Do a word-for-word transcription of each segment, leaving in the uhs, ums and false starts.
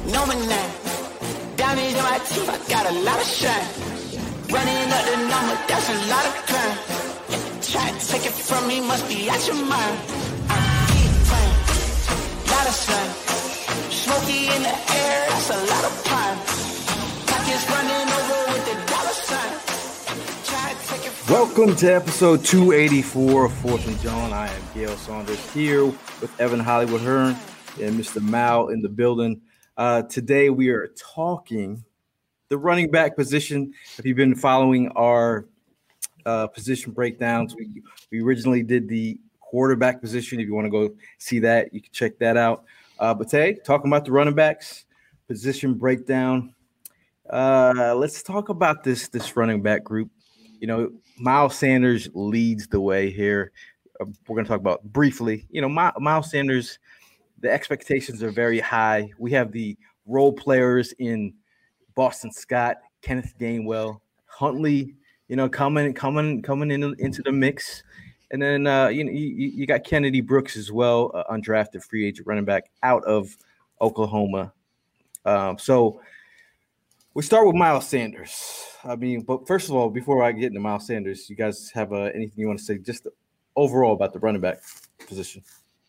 No man now. Diamonds in my teeth, I got a lot of shine. Running up the number, that's a lot of crime. Try to take it from me, must be out your mind. I keep playing, lot of slime. Smoky in the air, that's a lot of pine. Pockets running over with the dollar sign. Try to take it from Welcome to episode two eighty-four of Fourth and John. I am Gail Saunders here with Evan Hollywood Hearn and Mister Mal in the building. Uh, today we are talking the running back position. If you've been following our uh, position breakdowns, we, we originally did the quarterback position. If you want to go see that, you can check that out. Uh, but today, talking about the running backs position breakdown. Uh, let's talk about this this running back group. You know, Miles Sanders leads the way here. Uh, we're going to talk about briefly. You know, My, Miles Sanders, the expectations are very high. We have the role players in Boston Scott, Kenneth Gainwell, Huntley, you know, coming coming coming in, into the mix. And then uh, you know you, you got Kennedy Brooks as well, uh, undrafted free agent running back out of Oklahoma. Um, so we start with Miles Sanders. I mean, but first of all, before I get into Miles Sanders, you guys have uh, anything you want to say just overall about the running back position?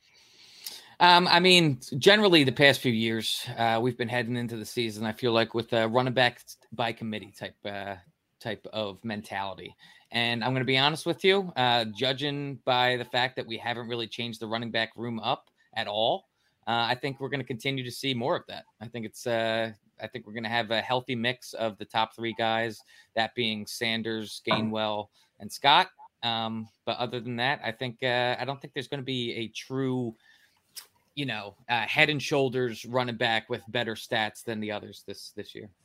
Um, I mean, generally the past few years, uh, we've been heading into the season, I feel like, with a running back by committee type uh, type of mentality. And I'm going to be honest with you, uh, judging by the fact that we haven't really changed the running back room up at all, uh, I think we're going to continue to see more of that. I think it's uh, I think we're going to have a healthy mix of the top three guys, that being Sanders, Gainwell, and Scott. Um, but other than that, I think uh, I don't think there's going to be a true you know, uh, head and shoulders running back with better stats than the others this this year.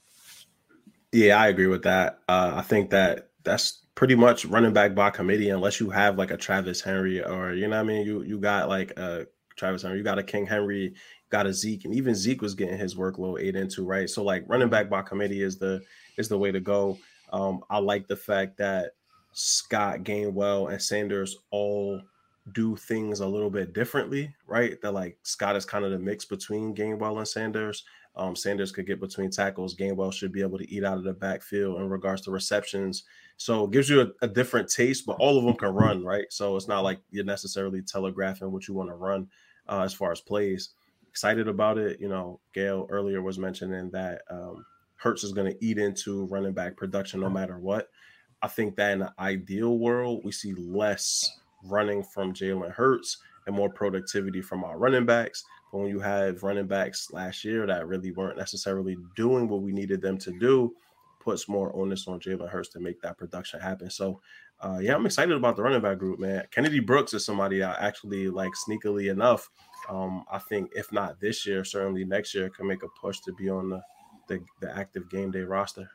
Yeah, I agree with that. Uh, I think that that's pretty much running back by committee, unless you have like a Travis Henry or, you know what I mean? You you got like a Travis Henry, you got a King Henry, you got a Zeke, and even Zeke was getting his workload ate into, right? So like running back by committee is the is the way to go. Um, I like the fact that Scott, Gainwell, and Sanders all do things a little bit differently, right? That like Scott is kind of the mix between Gainwell and Sanders. Um, Sanders could get between tackles. Gainwell should be able to eat out of the backfield in regards to receptions. So it gives you a, a different taste, but all of them can run, right? So it's not like you're necessarily telegraphing what you want to run uh, as far as plays. Excited about it. You know, Gail earlier was mentioning that um, Hurts is going to eat into running back production no matter what. I think that in the ideal world, we see less running from Jalen Hurts and more productivity from our running backs. But when you have running backs last year that really weren't necessarily doing what we needed them to do, puts more onus on Jalen Hurts to make that production happen. So, uh, yeah, I'm excited about the running back group, man. Kennedy Brooks is somebody I actually like sneakily enough. Um, I think if not this year, certainly next year can make a push to be on the, the, the active game day roster.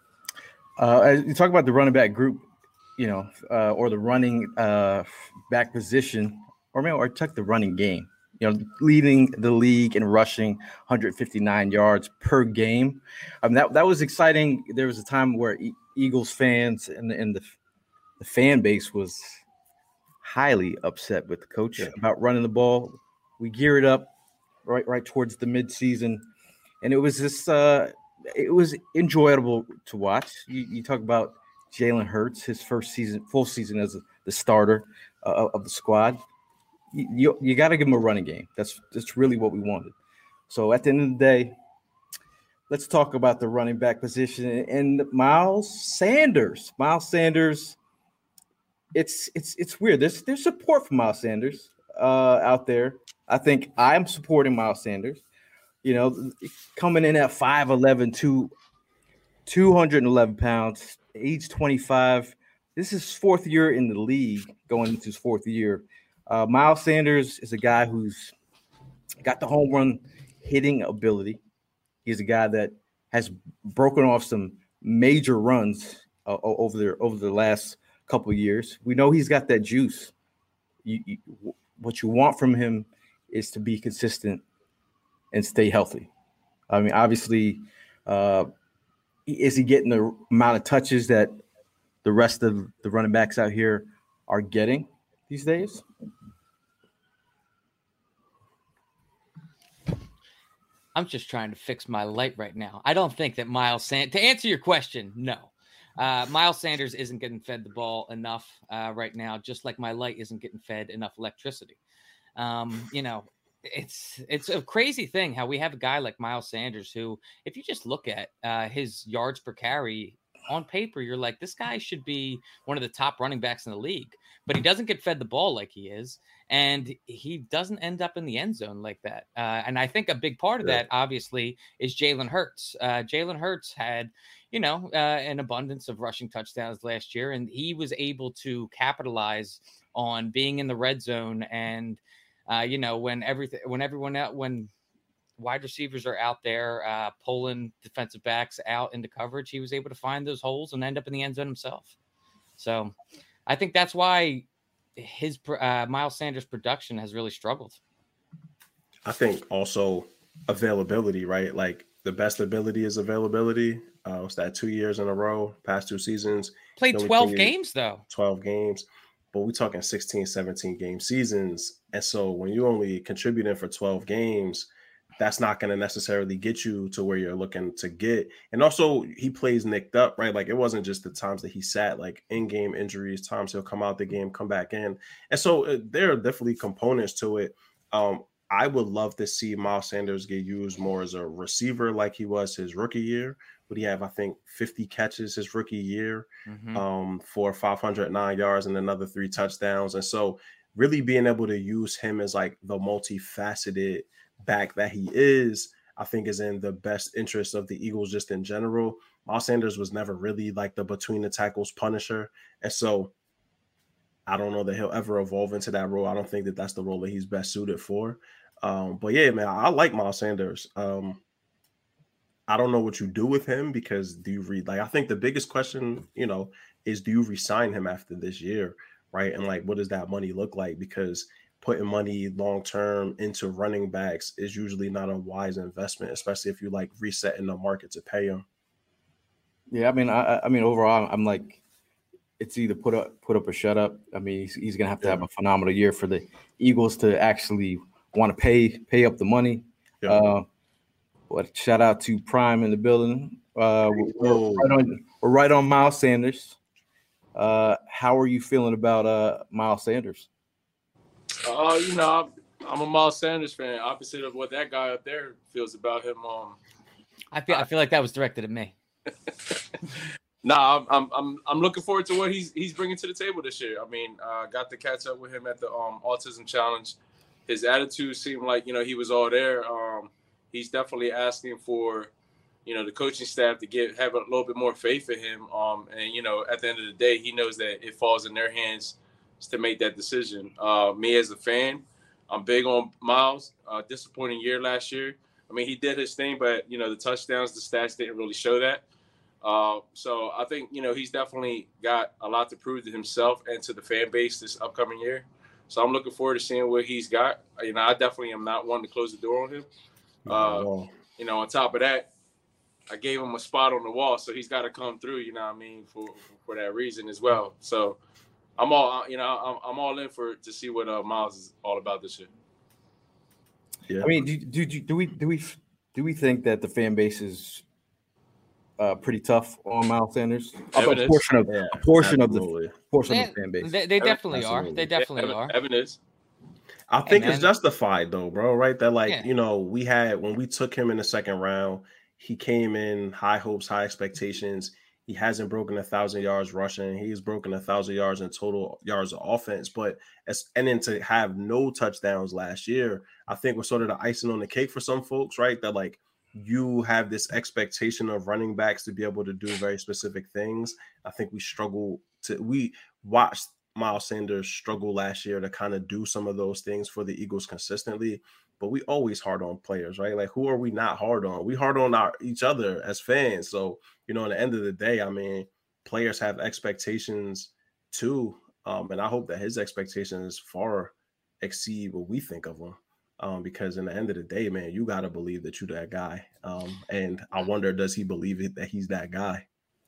Uh, as you talk about the running back group, you know, uh, or the running uh, back position, or maybe or check the running game. You know, leading the league in rushing, one hundred fifty-nine yards per game. I mean, that that was exciting. There was a time where e- Eagles fans and, and the the fan base was highly upset with the coach yeah. about running the ball. We geared up right right towards the midseason, and it was this. Uh, it was enjoyable to watch. You, you talk about Jalen Hurts, his first season, full season as a, the starter uh, of the squad. You, you, you got to give him a running game. That's that's really what we wanted. So at the end of the day, let's talk about the running back position and Miles Sanders. Miles Sanders, it's it's it's weird. There's there's support for Miles Sanders uh, out there. I think I'm supporting Miles Sanders. You know, coming in at five eleven, two hundred eleven pounds, age twenty-five. This is his fourth year in the league, going into his fourth year. Uh, Miles Sanders is a guy who's got the home run hitting ability. He's a guy that has broken off some major runs uh, over the over the last couple of years. We know he's got that juice. You, you, what you want from him is to be consistent and stay healthy. I mean, obviously, uh, is he getting the amount of touches that the rest of the running backs out here are getting these days? I I'm just trying to fix my light right now. I don't think that Miles Sanders, to answer your question, no. Uh, Miles Sanders isn't getting fed the ball enough uh, right now, just like my light isn't getting fed enough electricity. Um, you know, it's it's a crazy thing how we have a guy like Miles Sanders who, if you just look at uh, his yards per carry on paper, you're like, this guy should be one of the top running backs in the league, but he doesn't get fed the ball like he is. And he doesn't end up in the end zone like that. Uh, and I think a big part of Yeah. that, obviously, is Jalen Hurts. Uh, Jalen Hurts had, you know, uh, an abundance of rushing touchdowns last year, and he was able to capitalize on being in the red zone. And, uh, you know, when everything, when everyone out, when wide receivers are out there uh, pulling defensive backs out into coverage, he was able to find those holes and end up in the end zone himself. So I think that's why his uh, Miles Sanders production has really struggled. I think also availability, right? Like the best ability is availability. Uh, it's that two years in a row, past two seasons. Played twelve games though. twelve games, but we're talking sixteen, seventeen game seasons. And so when you only contributing for twelve games, that's not going to necessarily get you to where you're looking to get. And also he plays nicked up, right? Like it wasn't just the times that he sat, like in-game injuries, times he'll come out the game, come back in. And so uh, there are definitely components to it. Um, I would love to see Miles Sanders get used more as a receiver like he was his rookie year. Would he have, I think, fifty catches his rookie year mm-hmm. um, for five hundred nine yards and another three touchdowns. And so really being able to use him as like the multifaceted back that he is, I think is in the best interest of the Eagles just in general. Miles Sanders was never really like the between the tackles punisher. And so I don't know that he'll ever evolve into that role. I don't think that that's the role that he's best suited for. Um, but yeah, man, I like Miles Sanders. Um, I don't know what you do with him because do you read, like, I think the biggest question, you know, is do you resign him after this year? Right. And like, what does that money look like? Because putting money long-term into running backs is usually not a wise investment, especially if you like resetting the market to pay them. Yeah. I mean, I, I mean, overall, I'm like, it's either put up, put up or shut up. I mean, he's, he's going to have to yeah. have a phenomenal year for the Eagles to actually want to pay, pay up the money. Yeah. Uh, but shout out to Prime in the building. Uh, we're, we're, right on, we're right on Miles Sanders. Uh, how are you feeling about uh, Miles Sanders? Uh, you know, I'm, I'm a Miles Sanders fan. Opposite of what that guy up there feels about him. Um, I feel I feel like that was directed at me. nah, I'm, I'm I'm I'm looking forward to what he's he's bringing to the table this year. I mean, I uh, got to catch up with him at the um, Autism Challenge. His attitude seemed like, you know, he was all there. Um, he's definitely asking for, you know, the coaching staff to get have a little bit more faith in him. Um, and you know, at the end of the day, he knows that it falls in their hands to make that decision. Uh, me as a fan, I'm big on Miles. Uh, disappointing year last year. I mean, he did his thing, but, you know, the touchdowns, the stats didn't really show that. Uh, so I think, you know, he's definitely got a lot to prove to himself and to the fan base this upcoming year. So I'm looking forward to seeing what he's got. You know, I definitely am not one to close the door on him. Uh, you know, on top of that, I gave him a spot on the wall, so he's got to come through, you know what I mean, for, for that reason as well. So I'm all, you know, I'm, I'm all in for to see what uh, Miles is all about this year. Yeah. I mean, do, do, do we do we do we think that the fan base is uh, pretty tough on Miles Sanders? A, a portion of yeah, a portion absolutely. of the portion they, of the fan base. They, they definitely absolutely. are. They definitely yeah, are. Evan is. I think hey, it's justified though, bro. Right? That like yeah. you know we had when we took him in the second round, he came in high hopes, high expectations. He hasn't broken a thousand yards rushing. He's broken a thousand yards in total yards of offense. But as and then to have no touchdowns last year, I think was sort of the icing on the cake for some folks, right? That like you have this expectation of running backs to be able to do very specific things. I think we struggle to we watched Miles Sanders struggle last year to kind of do some of those things for the Eagles consistently. But we always hard on players, right? Like, who are we not hard on? We hard on our each other as fans. So, you know, at the end of the day, I mean, players have expectations too. Um, and I hope that his expectations far exceed what we think of him. Um, because in the end of the day, man, you got to believe that you're that guy. Um, and I wonder, does he believe it, that he's that guy?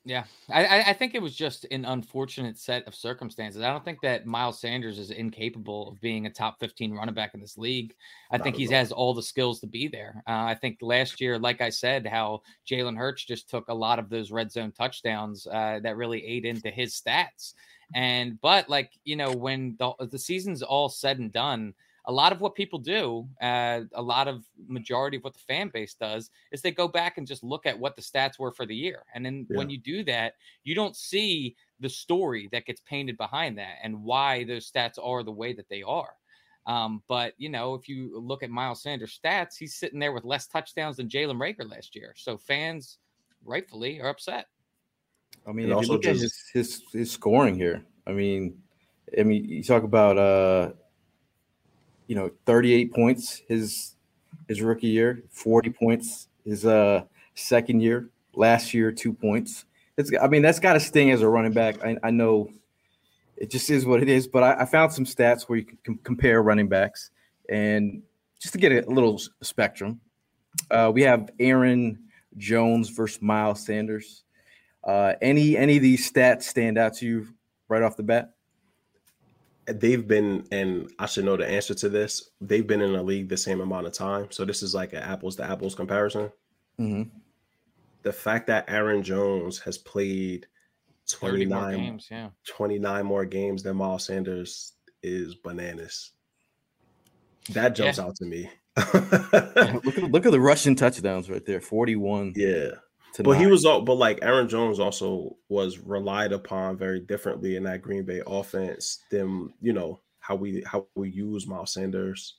Yeah, I, I think it was just an unfortunate set of circumstances. I don't think that Miles Sanders is incapable of being a top fifteen running back in this league. I Not think at he all. has all the skills to be there. Uh, I think last year, like I said, how Jalen Hurts just took a lot of those red zone touchdowns uh, that really ate into his stats. And but like, you know, when the, the season's all said and done, a lot of what people do, uh, a lot of majority of what the fan base does is they go back and just look at what the stats were for the year. And then Yeah. when you do that, you don't see the story that gets painted behind that and why those stats are the way that they are. Um, but, you know, if you look at Miles Sanders' stats, he's sitting there with less touchdowns than Jalen Reagor last year. So fans rightfully are upset. I mean, And if also you look at just- his, his his scoring here, I mean, I mean, you talk about uh, you know, thirty-eight points his his rookie year, forty points his uh second year, last year two points. It's I mean, that's got to sting as a running back. I, I know it just is what it is, but I, I found some stats where you can com- compare running backs, and just to get a, a little spectrum, uh, we have Aaron Jones versus Miles Sanders. Uh, any any of these stats stand out to you right off the bat? They've been, and I should know the answer to this, they've been in the league the same amount of time. So this is like an apples to apples comparison. Mm-hmm. The fact that Aaron Jones has played thirty more twenty-nine, games, yeah. twenty-nine more games than Miles Sanders is bananas. That jumps Yeah. out to me. Look at look at the rushing touchdowns right there, forty-one. Yeah. To But he nine. was all, but like Aaron Jones also was relied upon very differently in that Green Bay offense than, you know, how we how we use Miles Sanders.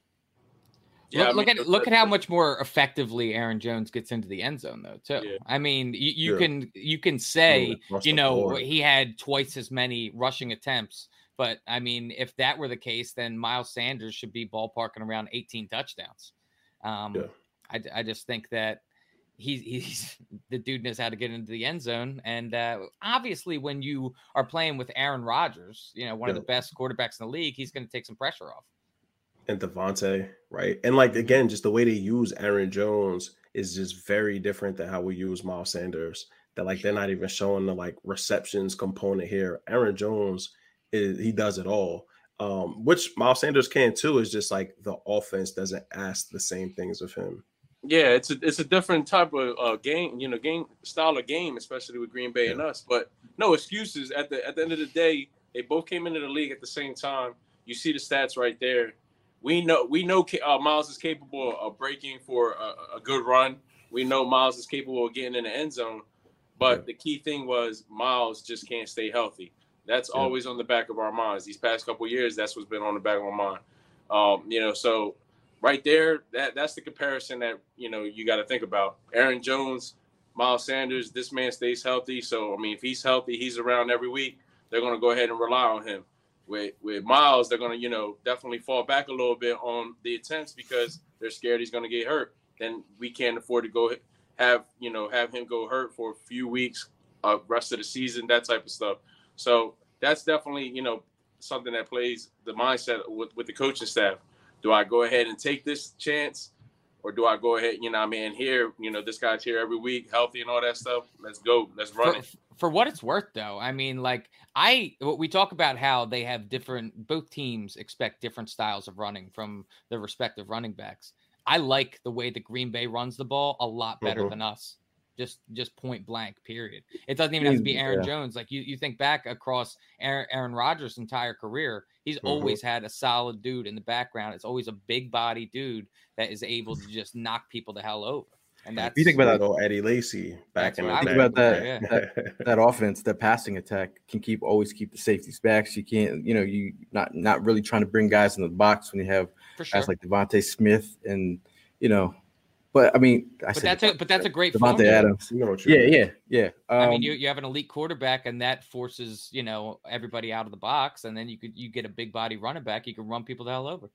Yeah, look, I look mean, at look at how much more effectively Aaron Jones gets into the end zone, though. Too. Yeah. I mean, you, you Yeah. can you can say across you the know board. he had twice as many rushing attempts, but I mean, if that were the case, then Miles Sanders should be ballparking around eighteen touchdowns. Um, Yeah. I, I just think that he's he's the dude knows how to get into the end zone, and uh, obviously, when you are playing with Aaron Rodgers, you know one of Yeah. the best quarterbacks in the league, he's going to take some pressure off. And Devontae, right? And like again, just the way they use Aaron Jones is just very different than how we use Miles Sanders. That like they're not even showing the like receptions component here. Aaron Jones is he does it all. Um, which Miles Sanders can too, is just like the offense doesn't ask the same things of him. Yeah, it's a it's a different type of uh, game, you know, game style of game, especially with Green Bay and us. But no excuses. At the at the end of the day, they both came into the league at the same time. You see the stats right there. We know we know uh, Miles is capable of breaking for a, a good run. We know Miles is capable of getting in the end zone. But Yeah. the key thing was Miles just can't stay healthy. That's Yeah. always on the back of our minds. These past couple of years, that's what's been on the back of my mind. Um, you know, so right there, that that's the comparison that, you know, you got to think about. Aaron Jones, Miles Sanders, this man stays healthy. So, I mean, if he's healthy, he's around every week, they're going to go ahead and rely on him. With with Miles, they're going to, you know, definitely fall back a little bit on the attempts because they're scared he's going to get hurt. Then we can't afford to go have, you know, have him go hurt for a few weeks, uh, rest of the season, that type of stuff. So that's definitely, you know, something that plays the mindset with, with the coaching staff. Do I go ahead and take this chance, or do I go ahead, you know, I mean, here, you know, this guy's here every week, healthy and all that stuff. Let's go. Let's run for, it. for what it's worth, though, I mean, like I, we talk about how they have different, both teams expect different styles of running from their respective running backs. I like the way the Green Bay runs the ball a lot better Mhm. than us. Just, just point blank, period. It doesn't even have to be Aaron Yeah. Jones. Like you, you think back across Aaron, Aaron Rodgers' entire career, he's Mhm. always had a solid dude in the background. It's always a big body dude that is able to just knock people the hell over. And that's If you think about Little Eddie Lacy back That's in the what I day. think about that, Yeah. that that offense, that passing attack can keep always keep the safeties back. You can't, you know, you not not really trying to bring guys in the box when you have for sure. guys like Devontae Smith and you know. But I mean, I But said that's a but that's a great Devontae formula. Adams. You know what you Yeah, mean. yeah, yeah. Um, I mean, you, you have an elite quarterback, and that forces you know everybody out of the box, and then you could you get a big body running back, you can run people the hell over.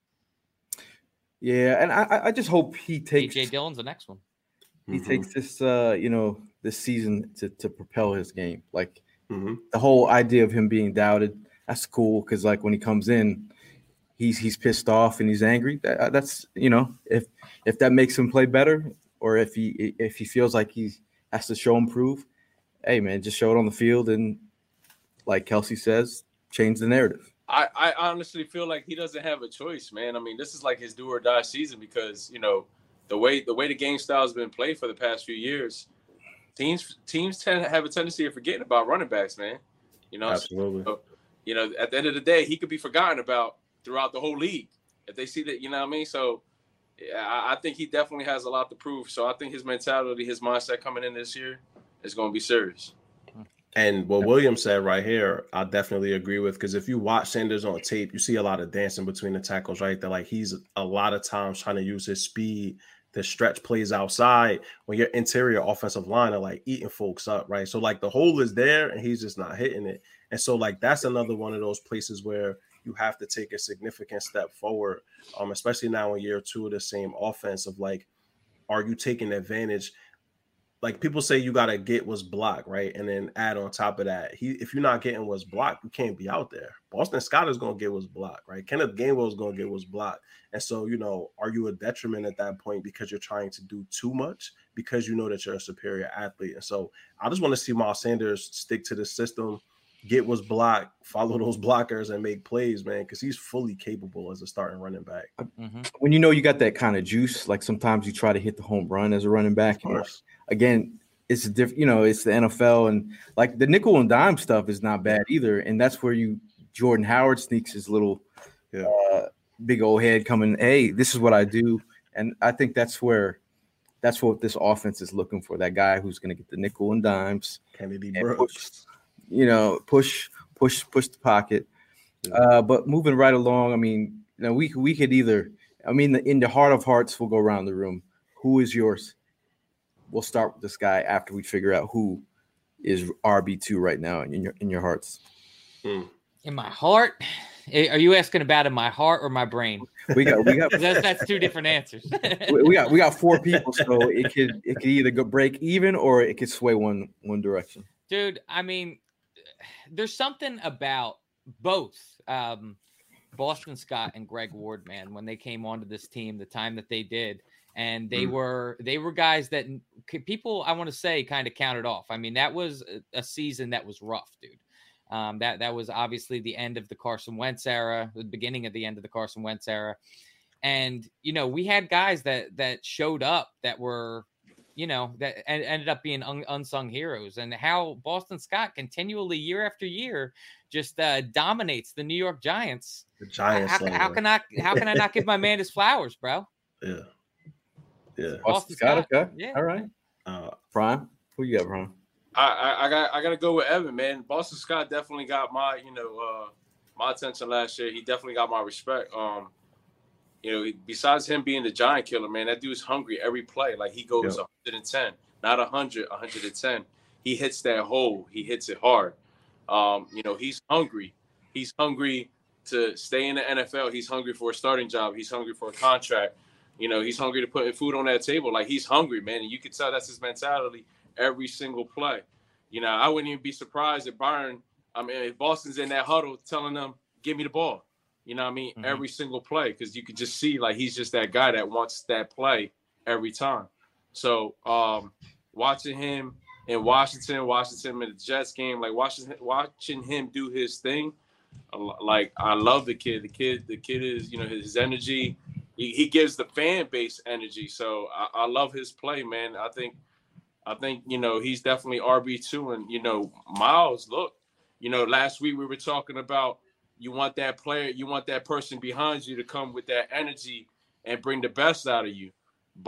yeah, and I I just hope he A takes J Dillon's the next one. he Mhm. takes this uh you know this season to to propel his game. Like Mhm. the whole idea of him being doubted, that's cool because like when he comes in, he's he's pissed off and he's angry. That, that's you know if if that makes him play better, or if he if he feels like he has to show improve, hey, man, just show it on the field and, like Kelsey says, change the narrative. I, I honestly feel like he doesn't have a choice, man. I mean, this is like his do or die season because, you know, the way the way the game style has been played for the past few years, teams teams tend to have a tendency of forgetting about running backs, man. You know, Absolutely. So, you know, at the end of the day, he could be forgotten about throughout the whole league if they see that. You know what I mean? So, yeah, I, I think he definitely has a lot to prove. So, I think his mentality, his mindset coming in this year is going to be serious. And what William said right here, I definitely agree with, because if you watch Sanders on tape, you see a lot of dancing between the tackles, right? That like he's a lot of times trying to use his speed to stretch plays outside when your interior offensive line are like eating folks up, right? So like the hole is there and he's just not hitting it. And so like that's another one of those places where you have to take a significant step forward, um, especially now in year two of the same offense of like, are you taking advantage? Like people say you got to get what's blocked, right? And then add on top of that, he if you're not getting what's blocked, you can't be out there. Boston Scott is going to get what's blocked, right? Kenneth Gainwell is going to get what's blocked. And so, you know, are you a detriment at that point because you're trying to do too much because you know that you're a superior athlete? And so I just want to see Miles Sanders stick to the system, get what's blocked, follow those blockers, and make plays, man, because he's fully capable as a starting running back. Mm-hmm. When you know you got that kind of juice, like sometimes you try to hit the home run as a running back. Of course. Again, it's a different, you know, it's the N F L, and like the nickel and dime stuff is not bad either. And that's where you Jordan Howard sneaks his little yeah. uh, big old head coming. Hey, this is what I do, and I think that's where that's what this offense is looking for. That guy who's going to get the nickel and dimes, Kennedy and Brooks, push, you know, push, push, push the pocket. Yeah. Uh, but moving right along, I mean, you know, we we could either, I mean, in the heart of hearts, we'll go around the room. Who is yours? We'll start with this guy after we figure out who is R B two right now in your in your hearts. Hmm. In my heart? Are you asking about in my heart or my brain? We got we got that's, that's two different answers. we, we got we got four people, so it could it could either go break even or it could sway one one direction. Dude, I mean, there's something about both um, Boston Scott and Greg Ward, man, when they came onto this team, the time that they did. And they mm. were they were guys that people, I want to say, kind of counted off. I mean, that was a season that was rough, dude. Um, that that was obviously the end of the Carson Wentz era, the beginning of the end of the Carson Wentz era. And, you know, we had guys that that showed up that were, you know, that ended up being un- unsung heroes. And how Boston Scott continually, year after year, just uh, dominates the New York Giants. The Giants. How, how can I how can I not give my man his flowers, bro? Yeah. Yeah, Boston Scott. Okay, yeah. All right. Uh, Prime, who you got, Prime? I, I I got I got to go with Evan, man. Boston Scott definitely got my you know uh, my attention last year. He definitely got my respect. Um, you know, besides him being the giant killer, man, that dude's hungry every play. Like he goes yeah. one hundred ten, not one hundred, one hundred ten. He hits that hole. He hits it hard. Um, you know, he's hungry. He's hungry to stay in the N F L. He's hungry for a starting job. He's hungry for a contract. You know, he's hungry to put food on that table. Like, he's hungry, man. And you can tell that's his mentality every single play. You know, I wouldn't even be surprised if Byron, I mean, if Boston's in that huddle telling them, give me the ball. You know what I mean? Mm-hmm. Every single play. Because you could just see, like, he's just that guy that wants that play every time. So, um, watching him in Washington, Washington in the Jets game, like, watching, watching him do his thing, like, I love the kid. The kid, the kid is, you know, his energy. He, he gives the fan base energy, so I, I love his play, man. I think, I think you know he's definitely R B two, and you know Miles. Look, you know last week we were talking about you want that player, you want that person behind you to come with that energy and bring the best out of you.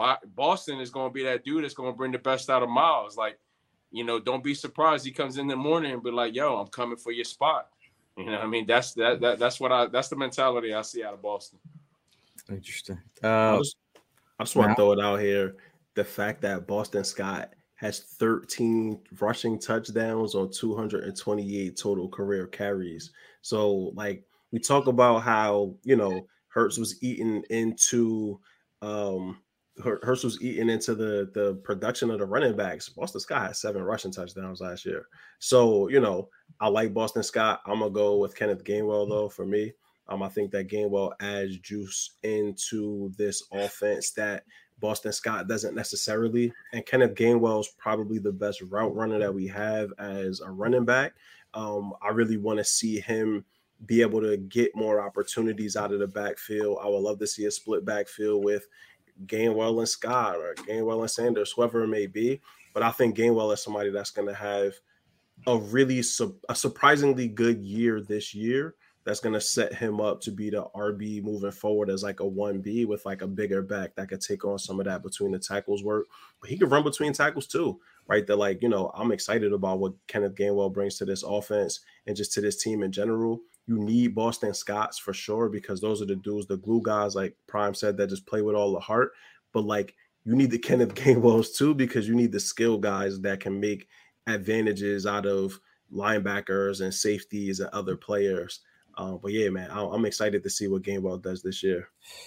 Boston is going to be that dude that's going to bring the best out of Miles. Like, you know, don't be surprised he comes in the morning and be like, "Yo, I'm coming for your spot." You know, what I mean that's that, that that's what I that's the mentality I see out of Boston. Interesting. Uh, I just, I just want to throw it out here. The fact that Boston Scott has thirteen rushing touchdowns on two hundred twenty-eight total career carries. So, like, we talk about how, you know, Hurts was eating into um, Hurts was eating into the, the production of the running backs. Boston Scott had seven rushing touchdowns last year. So, you know, I like Boston Scott. I'm going to go with Kenneth Gainwell, though, for me. Um, I think that Gainwell adds juice into this offense that Boston Scott doesn't necessarily. And Kenneth Gainwell is probably the best route runner that we have as a running back. Um, I really want to see him be able to get more opportunities out of the backfield. I would love to see a split backfield with Gainwell and Scott or Gainwell and Sanders, whoever it may be. But I think Gainwell is somebody that's going to have a really su- a surprisingly good year this year. That's going to set him up to be the R B moving forward as like a one B with like a bigger back that could take on some of that between the tackles work. But he could run between tackles too, right? That like, you know, I'm excited about what Kenneth Gainwell brings to this offense and just to this team in general. You need Boston Scotts for sure because those are the dudes, the glue guys, like Prime said, that just play with all the heart. But like you need the Kenneth Gainwells too because you need the skill guys that can make advantages out of linebackers and safeties and other players. Um, but yeah, man, I, I'm excited to see what Gainwell does this year.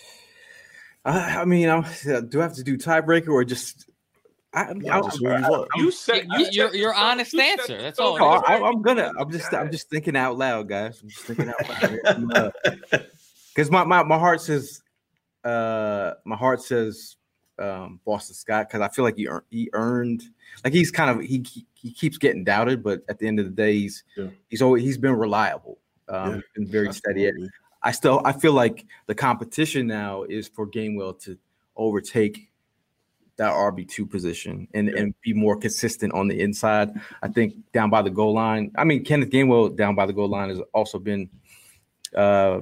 I, I mean, I'm, do I have to do tiebreaker or just? I, Yeah, I, just who you want. You said You- your your honest answer. That's all. No, I, I'm gonna. I'm just. I'm just thinking out loud, guys. I'm just thinking out loud. Because my, my my heart says, uh, my heart says, um, Boston Scott. Because I feel like he earned, he earned, like he's kind of he he keeps getting doubted, but at the end of the day, he's Yeah. he's always he's been reliable. Um, Yeah, been very steady. Absolutely. I still I feel like the competition now is for Gainwell to overtake that R B two position and, Yeah. and be more consistent on the inside. I think down by the goal line. I mean, Kenneth Gainwell down by the goal line has also been uh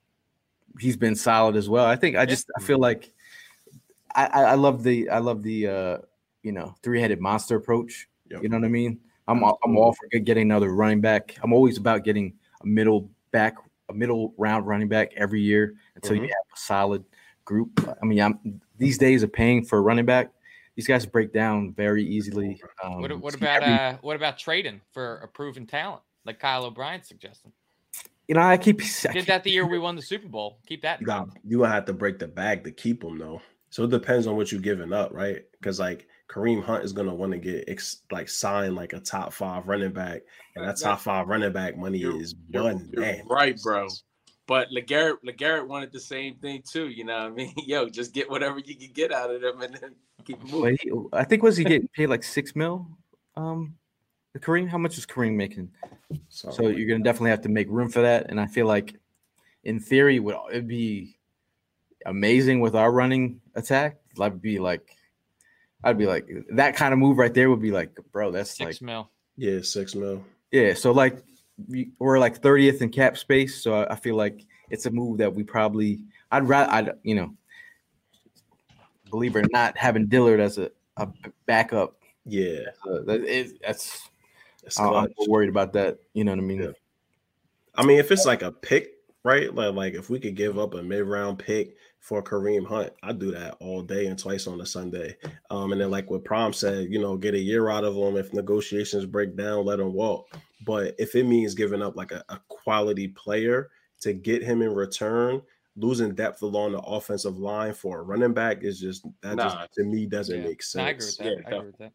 he's been solid as well. I think I just I feel like I, I I love the I love the uh you know three-headed monster approach. Yep. You know what I mean? I'm all, I'm all for getting another running back. I'm always about getting a middle back, a middle round running back every year until Mhm. you have a solid group. I mean, I'm these days of paying for a running back, these guys break down very easily. Um, What, what see about every- uh what about trading for a proven talent like Kyle O'Brien suggesting? you know, I keep I Did keep- that the year we won the Super Bowl. Keep that in You got mind. you gonna have to break the bag to keep them though. So it depends on what you're giving up, right? Because like Kareem Hunt is gonna want to get ex- like signed like a top five running back, and that top five running back money You're- is you're- one you're man. right, bro. But LeGarrette, LeGarrette wanted the same thing too. You know what I mean? Yo, just get whatever you can get out of them and then keep moving. Wait, he- I think was he getting paid like six mil? Um, Kareem, how much is Kareem making? So, So you're gonna definitely have to make room for that. And I feel like, in theory, would it'd be amazing with our running attack. I'd be like, I'd be like that kind of move right there would be like, bro, that's Six like, mil. yeah, six mil. yeah. So like we, we're like thirtieth in cap space. So I, I feel like it's a move that we probably, I'd rather, I'd you know, believe it or not, having Dillard as a, a backup. Yeah, Uh, that is, that's it's I'm clutch. I'm worried about that. You know what I mean? Yeah. I mean, if it's like a pick, right? Like, like if we could give up a mid-round pick for Kareem Hunt, I'd do that all day and twice on a Sunday. Um, and then like what Prom said, you know, get a year out of him. If negotiations break down, let him walk. But if it means giving up like a, a quality player to get him in return, losing depth along the offensive line for a running back is just that Nah. just to me doesn't Yeah. make No, I agree sense. with that. Yeah, I agree with that.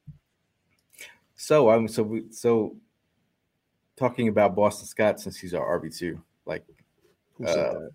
So um, so we so talking about Boston Scott since he's our R B two, like, Who said Uh,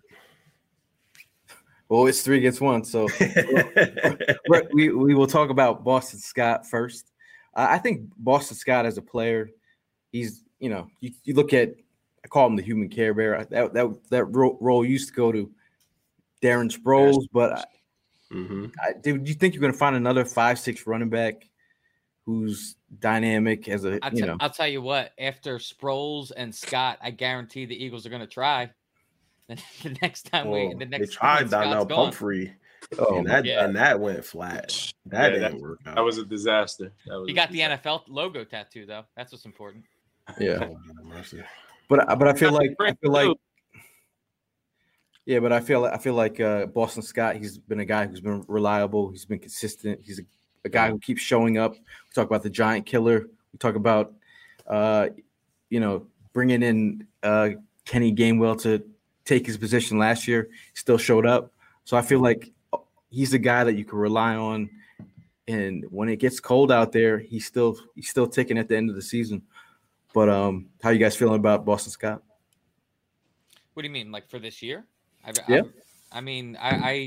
well, it's three against one. So that? we're- we we will talk about Boston Scott first. Uh, I think Boston Scott as a player, he's you know you, you look at I call him the human care bear. That that that ro- role used to go to Darren Sproles, but I, hmm I, do you think you're going to find another five six running back who's dynamic as a I'll, you t- know? I'll tell you what, after Sproles and Scott, I guarantee the Eagles are going to try. The next time Well, we, the they next tried when Scott's Donnell gone. Pumphrey, Oh, and that Yeah. and that went flat. That Yeah, didn't work out. That was a disaster. That was He a got the disaster. N F L logo tattoo though. That's what's important. yeah. Oh, God, mercy. But but I feel like I Great feel like dude. yeah, but I feel I feel like uh, Boston Scott. He's been a guy who's been reliable. He's been consistent. He's a, a guy who keeps showing up. We talk about the giant killer. We talk about uh, you know bringing in uh, Kenny Gainwell to take his position last year. He still showed up. So I feel like he's the guy that you can rely on. And when it gets cold out there, he's still he's still ticking at the end of the season. But um, how you guys feeling about Boston Scott? What do you mean, like for this year? I, Yeah. I, I mean, I, I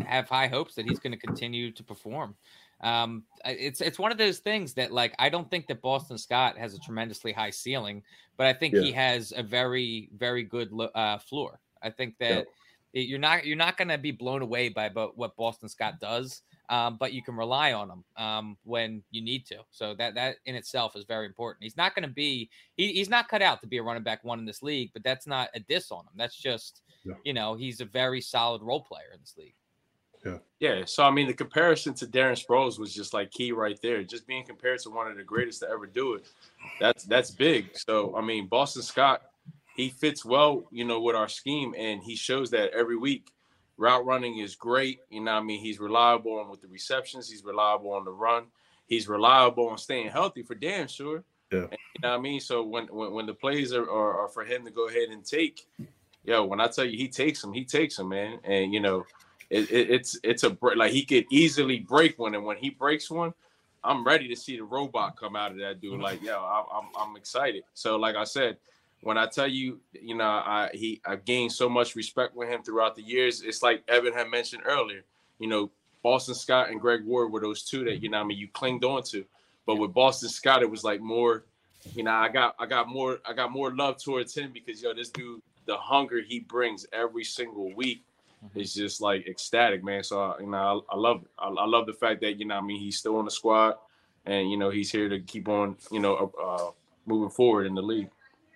have high hopes that he's going to continue to perform. Um, it's it's one of those things that, like, I don't think that Boston Scott has a tremendously high ceiling, but I think yeah. he has a very, very good uh, floor. I think that yeah. you're not you're not going to be blown away by about what Boston Scott does, um, but you can rely on him um, when you need to. So that that in itself is very important. He's not going to be he, he's not cut out to be a running back one in this league, but that's not a diss on him. That's just yeah. you know, he's a very solid role player in this league. Yeah. Yeah. So, I mean, the comparison to Darren Sproles was just like key right there. Just being compared to one of the greatest to ever do it. That's that's big. So, I mean, Boston Scott, he fits well, you know, with our scheme. And he shows that every week. Route running is great. You know what I mean? He's reliable on with the receptions. He's reliable on the run. He's reliable on staying healthy for damn sure. Yeah. And, you know what I mean? So, when when, when the plays are, are, are for him to go ahead and take, yo, when I tell you he takes them, he takes them, man. And, you know, It, it, it's it's a like he could easily break one, and when he breaks one, I'm ready to see the robot come out of that dude. Like, yo, I, I'm I'm excited. So, like I said, when I tell you, you know, I he I've gained so much respect with him throughout the years. It's like Evan had mentioned earlier. You know, Boston Scott and Greg Ward were those two that you know, I mean, you clinged on to. But with Boston Scott, it was like more. You know, I got I got more I got more love towards him because yo, this dude, the hunger he brings every single week. It's just like ecstatic, man. So, you know, I, I love it. I, I love the fact that, you know, I mean, he's still on the squad and, you know, he's here to keep on, you know, uh, moving forward in the league.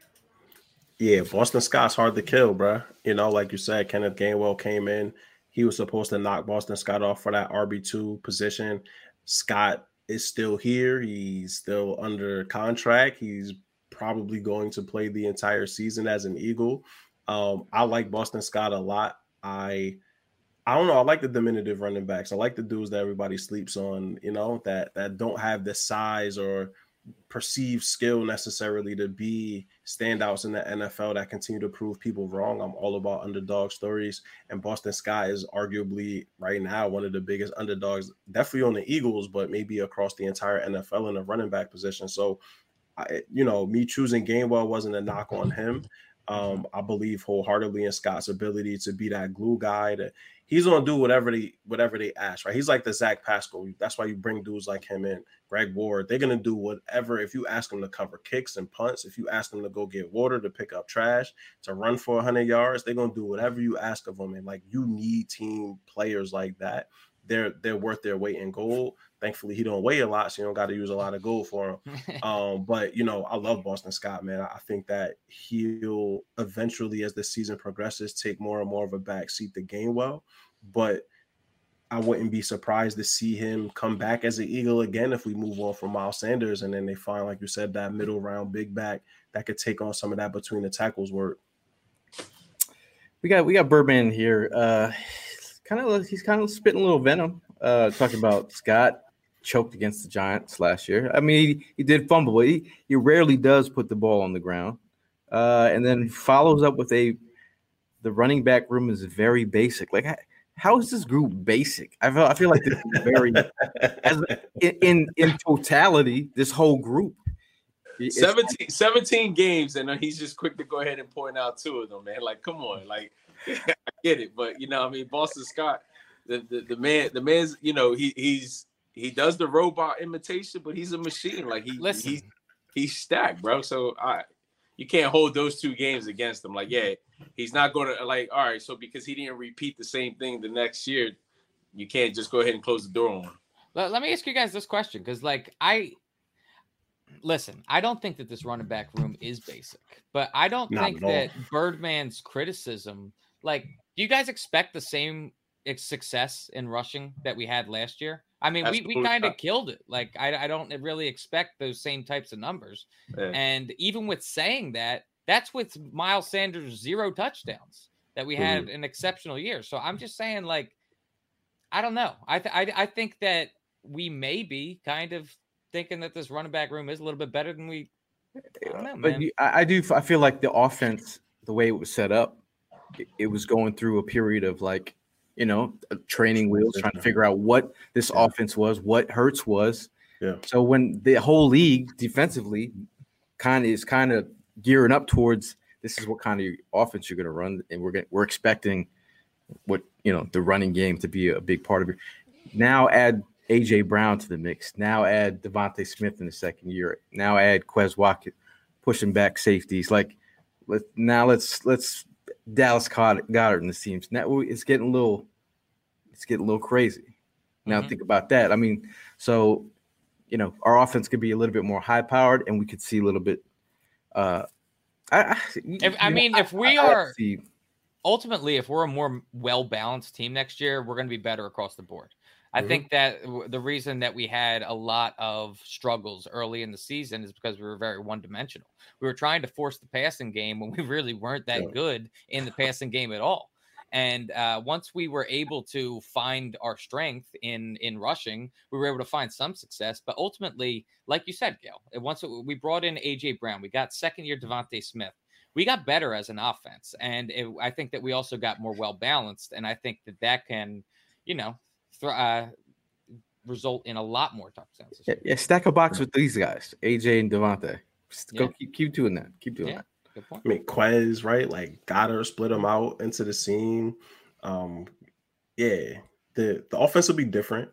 Yeah, Boston Scott's hard to kill, bro. You know, like you said, Kenneth Gainwell came in. He was supposed to knock Boston Scott off for that R B two position. Scott is still here. He's still under contract. He's probably going to play the entire season as an Eagle. Um, I like Boston Scott a lot. I I don't know. I like the diminutive running backs. I like the dudes that everybody sleeps on, you know, that that don't have the size or perceived skill necessarily to be standouts in the N F L that continue to prove people wrong. I'm all about underdog stories. And Boston Scott is arguably right now one of the biggest underdogs, definitely on the Eagles, but maybe across the entire N F L in the running back position. So, I, you know, me choosing Gainwell wasn't a knock on him. Um, I believe wholeheartedly in Scott's ability to be that glue guy. That he's gonna do whatever they whatever they ask, right? He's like the Zach Pascal. That's why you bring dudes like him in. Greg Ward, they're gonna do whatever. If you ask them to cover kicks and punts, if you ask them to go get water, to pick up trash, to run for one hundred yards, they're gonna do whatever you ask of them. And like, you need team players like that. They're they're worth their weight in gold. Thankfully, he don't weigh a lot, so you don't got to use a lot of gold for him. um, but, you know, I love Boston Scott, man. I think that he'll eventually, as the season progresses, take more and more of a backseat to Gainwell. But I wouldn't be surprised to see him come back as an Eagle again if we move on from Miles Sanders and then they find, like you said, that middle round big back that could take on some of that between the tackles work. We got we got Birdman here. Uh, kind of he's kind of spitting a little venom, uh, talking about Scott choked against the Giants last year. I mean, he, he did fumble, but he, he rarely does put the ball on the ground. Uh, and then follows up with a the running back room is very basic. Like, how is this group basic? I feel I feel like this is very as in, in in totality, this whole group. seventeen, seventeen games, and he's just quick to go ahead and point out two of them, man. Like, come on, like I get it, but you know, I mean, Boston Scott, the the, the man, the man's, you know, he he's he does the robot imitation, but he's a machine. Like he Listen. he's he's stacked, bro. So I you can't hold those two games against him. Like, yeah, he's not going to like. All right, so because he didn't repeat the same thing the next year, you can't just go ahead and close the door on him. Let, let me ask you guys this question, because like I. Listen, I don't think that this running back room is basic, but I don't Not think that Birdman's criticism, like, do you guys expect the same success in rushing that we had last year? I mean, Absolutely. we, we kind of killed it. Like, I, I don't really expect those same types of numbers. Yeah. And even with saying that, that's with Miles Sanders' zero touchdowns that we had mm-hmm. an exceptional year. So I'm just saying, like, I don't know. I, th- I, I think that we may be kind of thinking that this running back room is a little bit better than we. I don't know, but man. You, I, I do. I feel like the offense, the way it was set up, it, it was going through a period of like, you know, training wheels, trying to figure out what this yeah. offense was, what Hurts was. Yeah. So when the whole league defensively kind of is kind of gearing up towards this is what kind of offense you're going to run, and we're getting, we're expecting what you know, the running game to be a big part of it. Now add A J Brown to the mix. Now add Devontae Smith in the second year. Now add Quez Watkins pushing back safeties. Like, let now let's let's Dallas Goedert in the teams. Now it's getting a little, it's getting a little crazy. Now Mm-hmm. think about that. I mean, so you know, our offense could be a little bit more high powered, and we could see a little bit. Uh, I, I, If, I know, mean, if we I, I are see, ultimately, if we're a more well-balanced team next year, we're going to be better across the board. I Mm-hmm. think that w- the reason that we had a lot of struggles early in the season is because we were very one-dimensional. We were trying to force the passing game when we really weren't that Yeah. good in the passing game at all. And uh, once we were able to find our strength in in rushing, we were able to find some success. But ultimately, like you said, Gail, once it, we brought in A J Brown, we got second-year Devontae Smith. We got better as an offense, and it, I think that we also got more well-balanced, and I think that that can, you know, th- uh, result in a lot more touchdowns. yeah, yeah, stack a box with these guys, A J and Devontae. Just go Yeah. keep, keep doing that. Keep doing Yeah. that. Good point. I mean, Quez, right? Like, Goddard split them out into the seam. Um, yeah, the the offense will be different.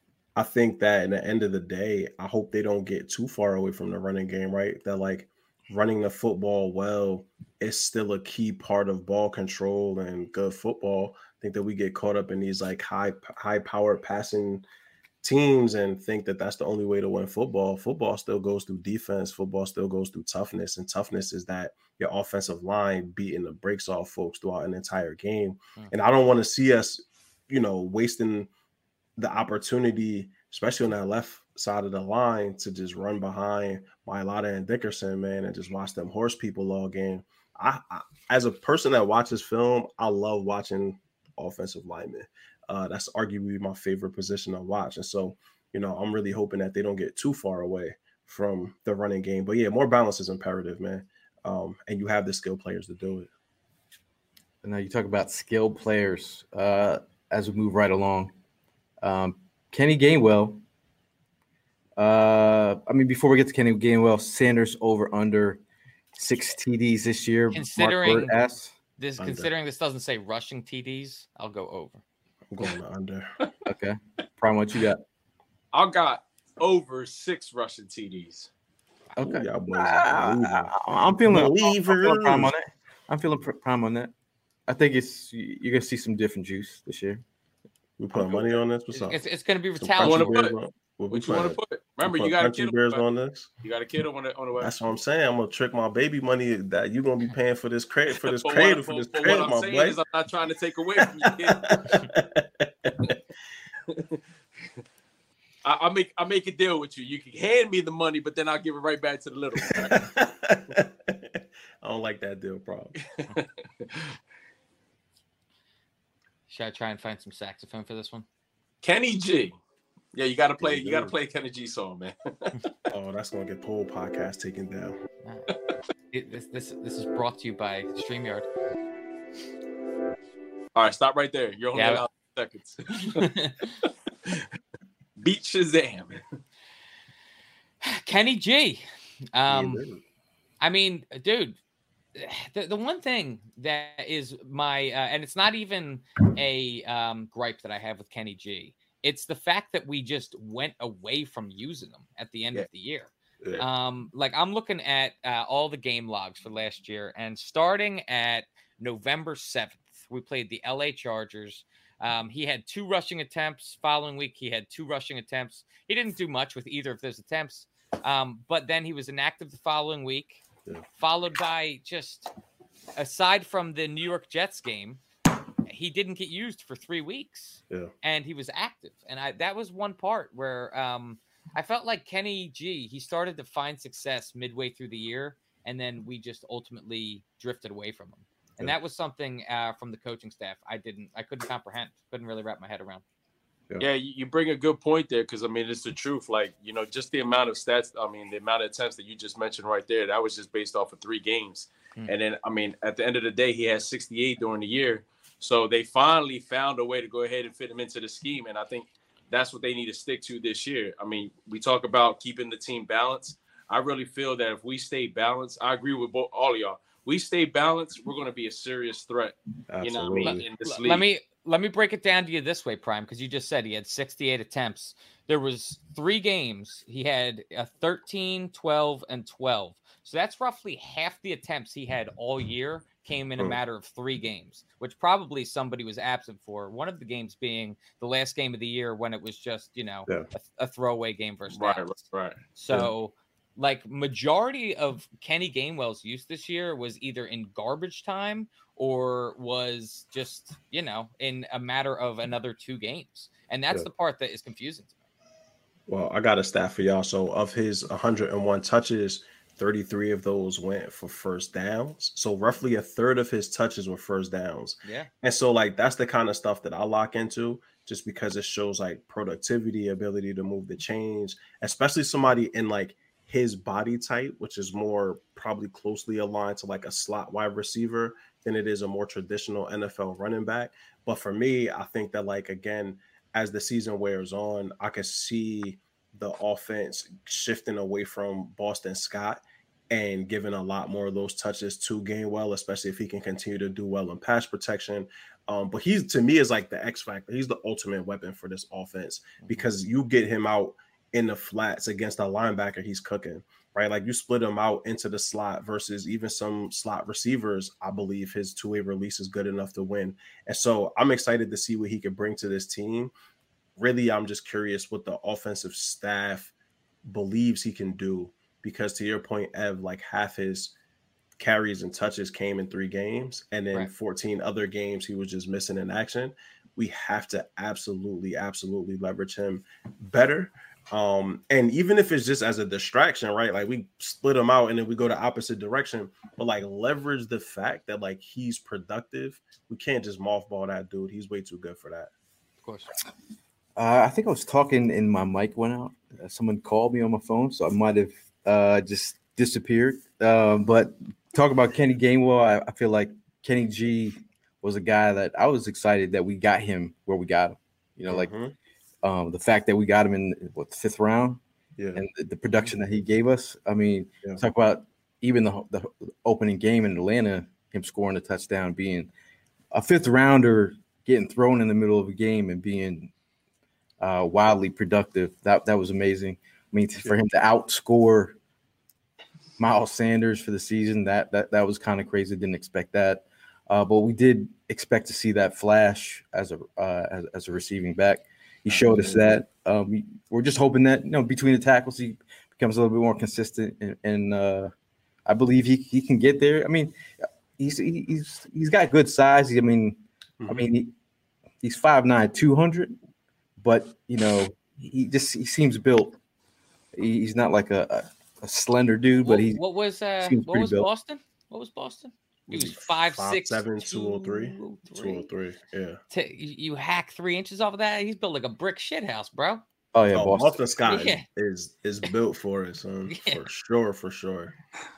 I think that in the end of the day, I hope they don't get too far away from the running game, right? That like running the football well is still a key part of ball control and good football. I think that we get caught up in these like high high powered passing teams and think that that's the only way to win football. Football still goes through defense. Football still goes through toughness, and toughness is that your offensive line beating the brakes off folks throughout an entire game. Mm. And I don't want to see us, you know, wasting the opportunity, especially on that left side of the line, to just run behind Mailata and Dickerson, man, and just watch them horse people all game. I, I as a person that watches film, I love watching offensive linemen. Uh, that's arguably my favorite position to watch. And so, you know, I'm really hoping that they don't get too far away from the running game. But yeah, more balance is imperative, man. Um, and you have the skill players to do it. And now you talk about skilled players uh, as we move right along. Um, Kenny Gainwell. Uh, I mean, before we get to Kenny Gainwell, Sanders over under six T Ds this year. Considering- Mark Burt asks. This Under. considering this doesn't say rushing T Ds, I'll go over. I'm going to under. Okay. Prime, what you got? I got over six rushing T Ds. Okay. Ooh, y'all boys Ah, are believers. I'm feeling, I'm, I'm feeling Believers. prime on it. I'm feeling pr- prime on that. I think it's you're gonna see some different juice this year. We putting money on this? What's up? It's, it's going to be Some retaliatory. wanna Country put? Bears on- What, What you want to put? Remember, you got a Country kid. Bears On, on this. you got a kid on the on the website. That's what I'm saying. I'm gonna trick my baby money that you're gonna be paying for this credit for this But credit what, for but- this but credit, what I'm my saying boy. is, I'm not trying to take away from you, kid. I, I make I make a deal with you. You can hand me the money, but then I'll give it right back to the little one. I don't like that deal, bro. Should I try and find some saxophone for this one? Kenny G. Yeah, you gotta play. Yeah, You gotta dude. play a Kenny G song, man. Oh, that's gonna get Pole Podcast taken down. Uh, it- this this this is brought to you by StreamYard. All right, stop right there. You're only Yeah. allowed seconds. Beat Shazam. Kenny G. Um, Yeah, dude. I mean, dude, the, the one thing that is my, uh, and it's not even a um, gripe that I have with Kenny G. It's the fact that we just went away from using them at the end Yeah. of the year. Yeah. Um, like I'm looking at uh, all the game logs for last year, and starting at November seventh, we played the L A Chargers. Um, he had two rushing attempts. Following week, he had two rushing attempts. He didn't do much with either of those attempts, um, but then he was inactive the following week, Yeah. followed by just, aside from the New York Jets game, he didn't get used for three weeks. Yeah. And he was active. And I that was one part where um, I felt like Kenny G, he started to find success midway through the year, and then we just ultimately drifted away from him. And Yeah. that was something uh, from the coaching staff I didn't, I couldn't comprehend, couldn't really wrap my head around. Yeah, you you bring a good point there because I mean it's the truth. Like you know, just the amount of stats. I mean, the amount of attempts that you just mentioned right there. That was just based off of three games. Hmm. And then I mean, at the end of the day, he had sixty-eight during the year. So they finally found a way to go ahead and fit him into the scheme. And I think that's what they need to stick to this year. I mean, we talk about keeping the team balanced. I really feel that if we stay balanced, I agree with both, all of y'all. we stay balanced, we're going to be a serious threat. Absolutely. You know what I mean? In this L- league. Let me let me break it down to you this way, Prime, because you just said he had sixty-eight attempts. There was three games. He had a thirteen, twelve, and twelve. So that's roughly half the attempts he had all year came in a matter of three games, which probably somebody was absent for. One of the games being the last game of the year when it was just, you know, Yeah. a, a throwaway game versus Right, Dallas. right, right. So, like, majority of Kenny Gainwell's use this year was either in garbage time or was just, you know, in a matter of another two games. And that's Yeah. the part that is confusing to me. Well, I got a stat for y'all. So of his one hundred one touches, thirty-three of those went for first downs. So roughly a third of his touches were first downs. Yeah. And so like that's the kind of stuff that I lock into just because it shows like productivity, ability to move the chains, especially somebody in like his body type, which is more probably closely aligned to like a slot wide receiver than it is a more traditional N F L running back. But for me, I think that like, again, as the season wears on, I can see the offense shifting away from Boston Scott and giving a lot more of those touches to Gainwell, especially if he can continue to do well in pass protection. Um, but he's, to me, is like the X factor. He's the ultimate weapon for this offense because you get him out in the flats against a linebacker, he's cooking, right? Like you split him out into the slot versus even some slot receivers. I believe his two-way release is good enough to win. And so I'm excited to see what he can bring to this team. Really, I'm just curious what the offensive staff believes he can do, because to your point, Ev, like half his carries and touches came in three games, and then Right. fourteen other games he was just missing in action. We have to absolutely, absolutely leverage him better. Um, and even if it's just as a distraction, right? Like we split him out and then we go the opposite direction, but like leverage the fact that like he's productive. We can't just mothball that dude. He's way too good for that. Of course. Uh, I think I was talking and my mic went out. Uh, someone called me on my phone, so I might have uh, just disappeared. Um, but talk about Kenny Gainwell. I, I feel like Kenny G was a guy that I was excited that we got him where we got him. You know, like Mhm. um, the fact that we got him in what the fifth round Yeah. and the, the production that he gave us. I mean, Yeah. talk about even the, the opening game in Atlanta, him scoring a touchdown, being a fifth rounder, getting thrown in the middle of a game and being uh, wildly productive. That that was amazing. I mean, for him to outscore Miles Sanders for the season, that that that was kind of crazy. Didn't expect that, uh, but we did expect to see that flash as a uh, as, as a receiving back. He showed us that. Um, we, we're just hoping that, you know, between the tackles he becomes a little bit more consistent, and, and uh, I believe he he can get there. I mean, he's he's he's got good size. I mean, Mhm. I mean he, he's five nine, two hundred, but you know he just he seems built. He, he's not like a, a, a slender dude, What, but he what was uh, seems what pretty was built. Boston? What was Boston? He was Was he five, five, six, seven, two oh three? two oh two oh three. Yeah. T- you you hack three inches off of that. He's built like a brick shit house, bro. Oh yeah, Oh, Boston. Boston Scott Yeah. is is built for it, son. Yeah. For sure, for sure.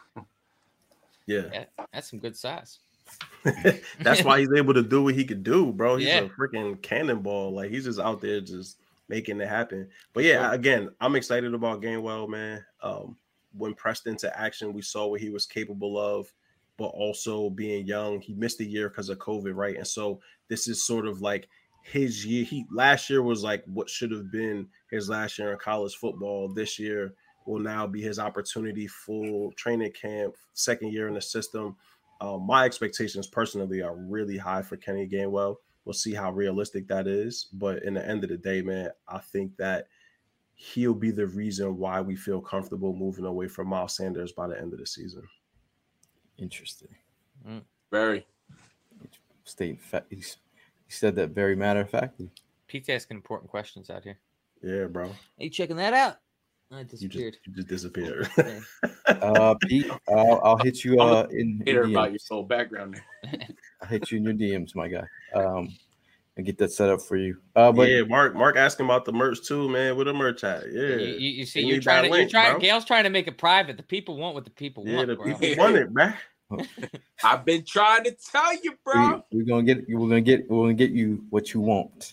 Yeah. Yeah, that's some good size. That's why he's able to do what he could do, bro. He's Yeah. a freaking cannonball. Like he's just out there just making it happen. But yeah, Sure. again, I'm excited about Gainwell, man. Um, when pressed into action, we saw what he was capable of, but also being young, he missed a year because of COVID, right? And so this is sort of like his year. He last year was like what should have been his last year in college football. This year will now be his opportunity, full training camp, second year in the system. Um, my expectations personally are really high for Kenny Gainwell. We'll see how realistic that is. But in the end of the day, man, I think that he'll be the reason why we feel comfortable moving away from Miles Sanders by the end of the season. Interesting. Very. State fa- he's, he said that very matter of factly. Pete's asking important questions out here. Yeah, bro. Are you checking that out? I You just, disappeared. you just disappeared. Yeah. Uh, Pete, I'll, I'll hit you uh, in, in Hater D Ms. about your whole background there. I'll hit you in your D Ms, my guy. Um, and get that set up for you. Uh, but yeah, Mark, Mark asking about the merch too, man. Where the merch at? Yeah, You, you, you see, They you're need trying that to, link, you're trying. bro. Gail's trying to make it private. The people want what the people yeah, want, the bro. people want it, man. I've been trying to tell you, bro. we, we're gonna get we're gonna get we're gonna get you what you want.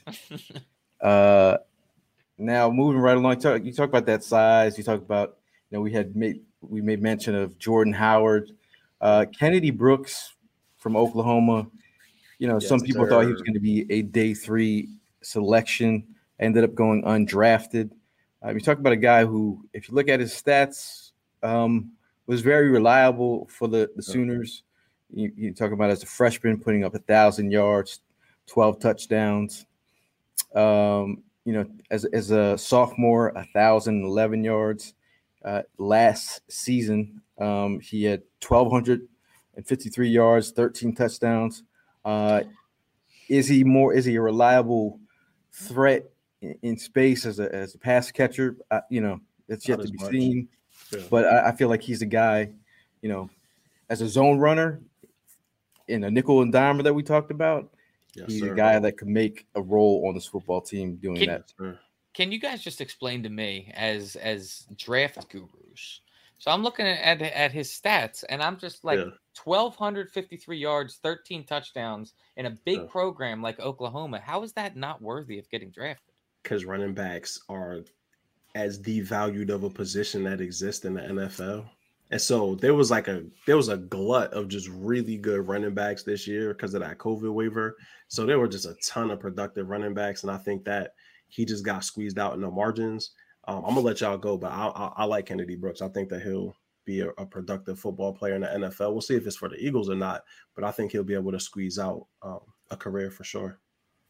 Uh, now moving right along, talk, you talk about that size. You talk about, you know, we had made we made mention of Jordan Howard. Uh, Kennedy Brooks from Oklahoma. You know, Yes, some people sir. thought he was going to be a day three selection. Ended up going undrafted. Uh, you talk about a guy who, if you look at his stats, um, was very reliable for the, the Sooners. You, you talk about as a freshman putting up a thousand yards, twelve touchdowns. Um, you know, as as a sophomore, a thousand eleven yards. Uh, last season, um, he had twelve hundred and fifty-three yards, thirteen touchdowns. Uh, is he more? Is he a reliable threat in, in space as a as a pass catcher? Uh, you know, it's yet Not to as be much. seen. Yeah. But I, I feel like he's a guy, you know, as a zone runner in a nickel and dimer that we talked about. Yes, He's sir. a guy that could make a role on this football team doing Can- that. Yes, sir. Can you guys just explain to me as as draft gurus? So I'm looking at at his stats, and I'm just like Yeah. twelve fifty-three yards, thirteen touchdowns in a big Yeah. program like Oklahoma. How is that not worthy of getting drafted? Because running backs are as devalued of a position that exists in the N F L. And so there was like a there was a glut of just really good running backs this year because of that COVID waiver. So there were just a ton of productive running backs, and I think that he just got squeezed out in the margins. Um, I'm gonna let y'all go, but I, I, I like Kennedy Brooks. I think that he'll be a, a productive football player in the N F L. We'll see if it's for the Eagles or not, but I think he'll be able to squeeze out um, a career for sure.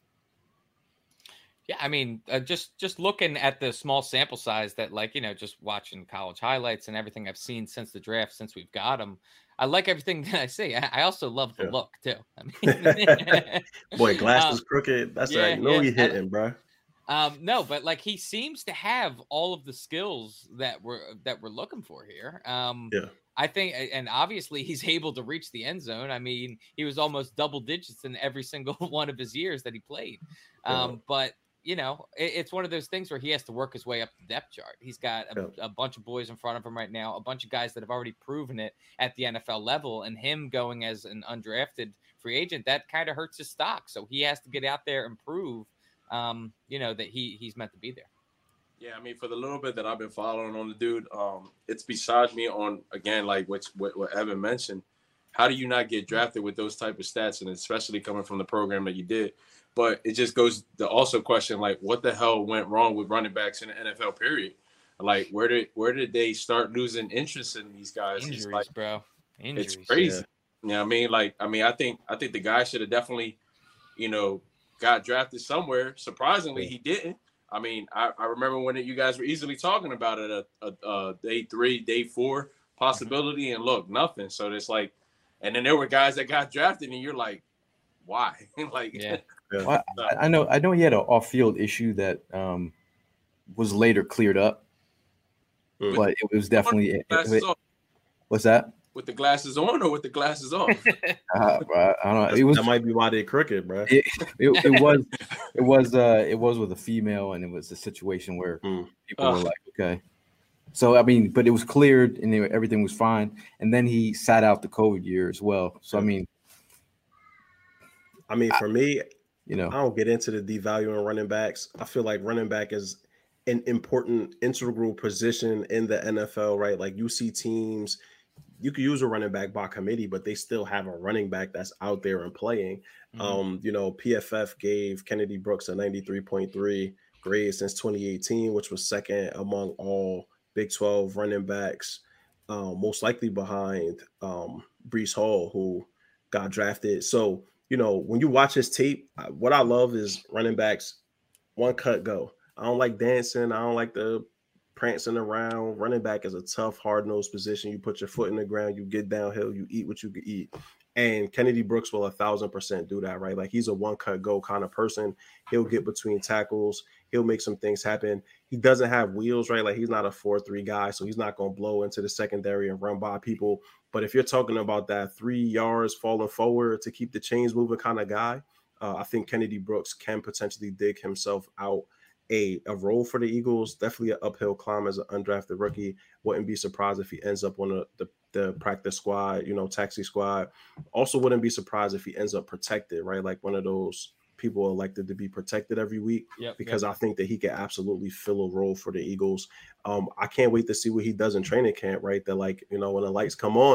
Yeah, I mean, uh, just just looking at the small sample size that, like, you know, just watching college highlights and everything I've seen since the draft, since we've got him, I like everything that I see. I, I also love the Yeah. look too. I mean, Boy, glasses um, crooked. That's yeah, right. You know yeah. he hitting, bro. Um, no, but like he seems to have all of the skills that we're that we're looking for here. Um, Yeah. I think, and obviously he's able to reach the end zone. I mean, he was almost double digits in every single one of his years that he played. Um, Yeah. But you know, it, it's one of those things where he has to work his way up the depth chart. He's got a, Yeah. a bunch of boys in front of him right now, a bunch of guys that have already proven it at the N F L level, and him going as an undrafted free agent, that kind of hurts his stock. So he has to get out there and prove, um, you know, that he he's meant to be there. Yeah, I mean, for the little bit that I've been following on the dude, um, it's beside me on, again, like what, what what Evan mentioned. How do you not get drafted with those type of stats, and especially coming from the program that you did? But it just goes to also question, like, what the hell went wrong with running backs in the N F L, period? Like, where did where did they start losing interest in these guys? Injuries, It's like, bro. Injuries. it's crazy. Yeah. You know what I mean? Like, I mean, I think I think the guy should have definitely, you know, got drafted somewhere. Surprisingly, Yeah. he didn't. I mean, I, I remember when it, you guys were easily talking about it, a, a, a day three, day four possibility, and look, nothing. So it's like, and then there were guys that got drafted, and you're like, why? like, Yeah. Yeah. Well, I, I know I know he had an off-field issue that um, was later cleared up, Mm. but it was definitely it, glasses it- off. what's that? With the glasses on or with the glasses off? Uh, I don't know. It was that might be why they're crooked, bro. it, it, it was it was uh it was with a female, and it was a situation where Mm. people Ugh. were like, okay. So I mean, but it was cleared and they- everything was fine, and then he sat out the COVID year as well. So I mean, I mean, for me, you know, I don't get into the devaluing running backs. I feel like running back is an important integral position in the N F L, right? Like you see teams, you could use a running back by committee, but they still have a running back that's out there and playing. Mhm. Um, you know, P F F gave Kennedy Brooks a ninety-three point three grade since twenty eighteen, which was second among all Big twelve running backs, um, most likely behind um, Breece Hall, who got drafted. So, you know, when you watch his tape, uh, what I love is running backs, one cut, go. I don't like dancing. I don't like the prancing around. Running back is a tough, hard-nosed position. You put your foot in the ground, you get downhill, you eat what you can eat. And Kennedy Brooks will a thousand percent do that, right? Like he's a one-cut go kind of person. He'll get between tackles. He'll make some things happen. He doesn't have wheels, right? Like he's not a four three guy, so he's not going to blow into the secondary and run by people. But if you're talking about that three yards falling forward to keep the chains moving kind of guy, uh, I think Kennedy Brooks can potentially dig himself out a, a role for the Eagles. Definitely an uphill climb as an undrafted rookie. Wouldn't be surprised if he ends up on the, the, the practice squad, you know, taxi squad. Also wouldn't be surprised if he ends up protected, right? Like one of those people elected to be protected every week, Yep, because yep. I think that he can absolutely fill a role for the Eagles. Um, I can't wait to see what he does in training camp, right? That like, you know, when the lights come on,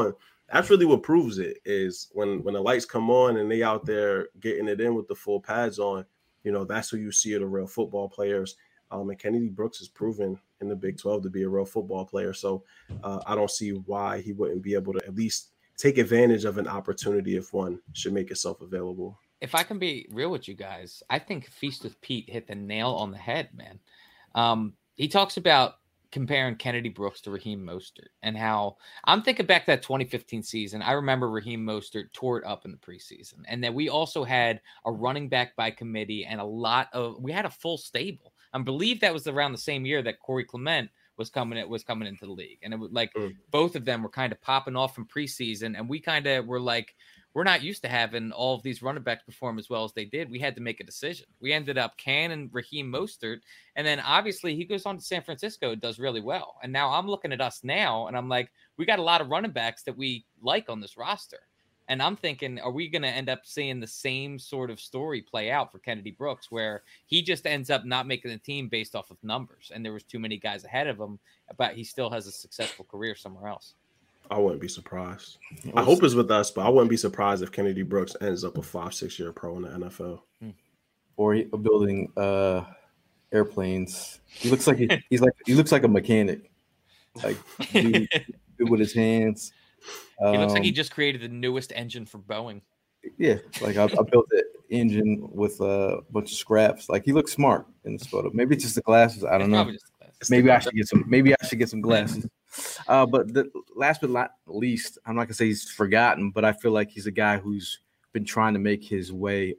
that's really what proves it is when when the lights come on and they out there getting it in with the full pads on. You know, that's who you see are the real football players. Um, and Kennedy Brooks is proven in the Big twelve to be a real football player. So uh, I don't see why he wouldn't be able to at least take advantage of an opportunity if one should make itself available. If I can be real with you guys, I think Feast with Pete hit the nail on the head, man. Um, he talks about comparing Kennedy Brooks to Raheem Mostert and how I'm thinking back to that twenty fifteen season. I remember Raheem Mostert tore it up in the preseason, and then we also had a running back by committee and a lot of we had a full stable. I believe that was around the same year that Corey Clement was coming it was coming into the league, and it was like mm. both of them were kind of popping off from preseason, and we kind of were like, we're not used to having all of these running backs perform as well as they did. We had to make a decision. We ended up Can and Raheem Mostert. And then obviously he goes on to San Francisco and does really well. And now I'm looking at us now and I'm like, we got a lot of running backs that we like on this roster. And I'm thinking, are we going to end up seeing the same sort of story play out for Kennedy Brooks, where he just ends up not making the team based off of numbers and there was too many guys ahead of him, but he still has a successful career somewhere else? I wouldn't be surprised. I hope it's with us, but I wouldn't be surprised if Kennedy Brooks ends up a five, six year pro in the N F L. Or he, building uh, airplanes. He looks like he, he's like he looks like a mechanic, like dude, dude with his hands. Um, he looks like he just created the newest engine for Boeing. Yeah, like I, I built an engine with a bunch of scraps. Like he looks smart in this photo. Maybe it's just the glasses. I don't know. Maybe I should get some. Maybe I should get some glasses. Uh, but the last but not least, I'm not gonna say he's forgotten, but I feel like he's a guy who's been trying to make his way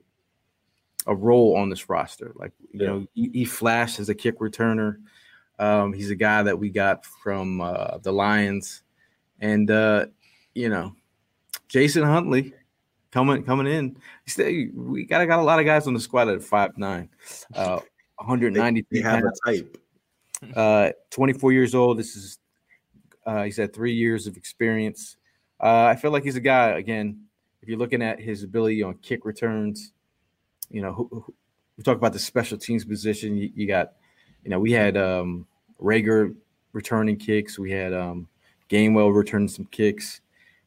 a role on this roster. Like you yeah. know, he, he flashed as a kick returner. Um, he's a guy that we got from uh, the Lions, and uh, you know, Jason Huntley coming coming in. Still, we got got a lot of guys on the squad at five nine, uh, one ninety-three. They have a type. Uh, twenty-four years old. This is. Uh, he's had three years of experience. Uh, I feel like he's a guy, again, if you're looking at his ability on kick returns, you know, who, who, we talk about the special teams position. You, you got, you know, we had um, Rager returning kicks. We had um, Gainwell returning some kicks.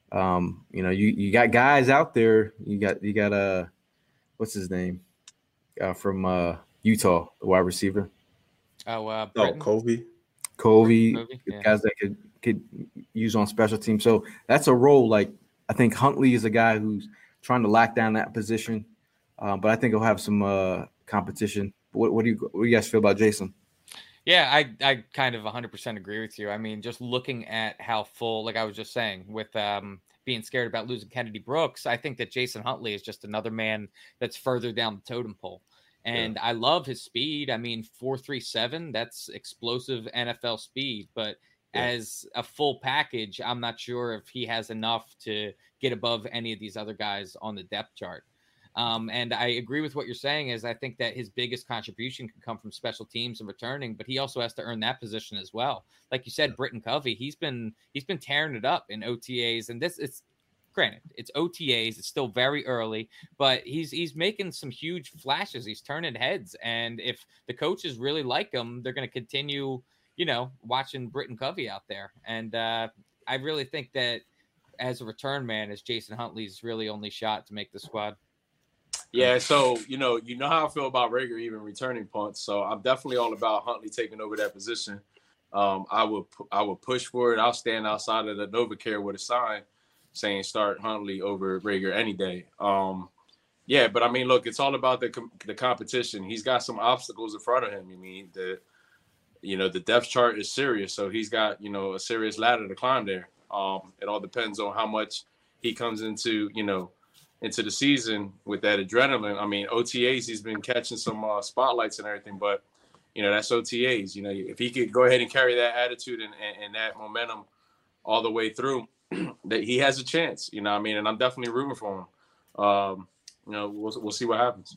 Um, you know, you, you got guys out there. You got, you got, uh, what's his name uh, from uh, Utah, the wide receiver. Oh, uh, oh, Covey. Covey, yeah. Guys that could could use on special teams. So that's a role. Like I think Huntley is a guy who's trying to lock down that position, uh, but I think he'll have some uh, competition. What, what do you what do you guys feel about Jason? Yeah, I I kind of one hundred percent agree with you. I mean, just looking at how full, like I was just saying, with um, being scared about losing Kennedy Brooks, I think that Jason Huntley is just another man that's further down the totem pole. And yeah. I love his speed. I mean, four three seven, that's explosive N F L speed. But yeah. as a full package, I'm not sure if he has enough to get above any of these other guys on the depth chart. Um, and I agree with what you're saying is I think that his biggest contribution can come from special teams and returning, but he also has to earn that position as well. Like you said, Britton Covey, he's been he's been tearing it up in O T As. And this it's granted, it's O T As. It's still very early, but he's he's making some huge flashes. He's turning heads, and if the coaches really like him, they're going to continue, you know, watching Britton Covey out there. And uh, I really think that as a return man, as Jason Huntley's really only shot to make the squad. Yeah, so you know, you know how I feel about Rager even returning punts. So I'm definitely all about Huntley taking over that position. Um, I would I would push for it. I'll stand outside of the NovaCare with a sign saying start Huntley over Rager any day. Um, yeah, but I mean, look, it's all about the com- the competition. He's got some obstacles in front of him. I mean, the you know the depth chart is serious, so he's got you know a serious ladder to climb there. Um, it all depends on how much he comes into you know into the season with that adrenaline. I mean, O T As, he's been catching some uh, spotlights and everything, but you know that's O T As. You know, if he could go ahead and carry that attitude and, and, and that momentum all the way through, that he has a chance, you know what I mean? And I'm definitely rooting for him. Um, you know, we'll we'll see what happens.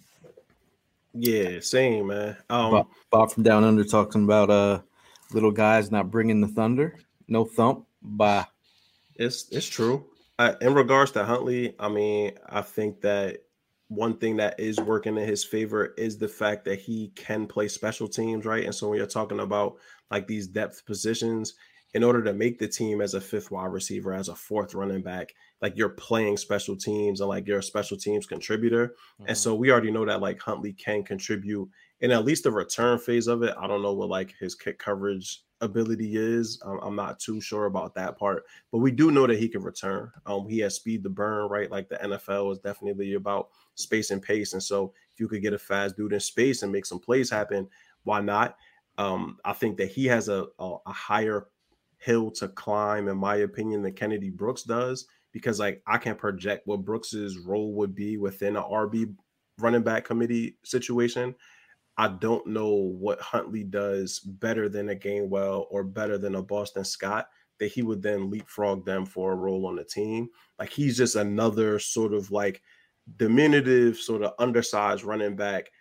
Yeah, same, man. Um, Bob, Bob from Down Under talking about uh little guys not bringing the thunder. No thump. Bye. It's it's true. Uh, in regards to Huntley, I mean, I think that one thing that is working in his favor is the fact that he can play special teams, right? And so when you're talking about like these depth positions, in order to make the team as a fifth wide receiver, as a fourth running back, like you're playing special teams and like you're a special teams contributor. Mm-hmm. And so we already know that like Huntley can contribute in at least the return phase of it. I don't know what like his kick coverage ability is. Um, I'm not too sure about that part, but we do know that he can return. Um, he has speed to burn, right? Like the N F L is definitely about space and pace. And so if you could get a fast dude in space and make some plays happen, why not? Um, I think that he has a, a, a higher hill to climb, in my opinion, than Kennedy Brooks does, because like I can project what Brooks's role would be within an R B running back committee situation. I don't know what Huntley does better than a Gainwell or better than a Boston Scott that he would then leapfrog them for a role on the team. Like he's just another sort of like diminutive, sort of undersized running back,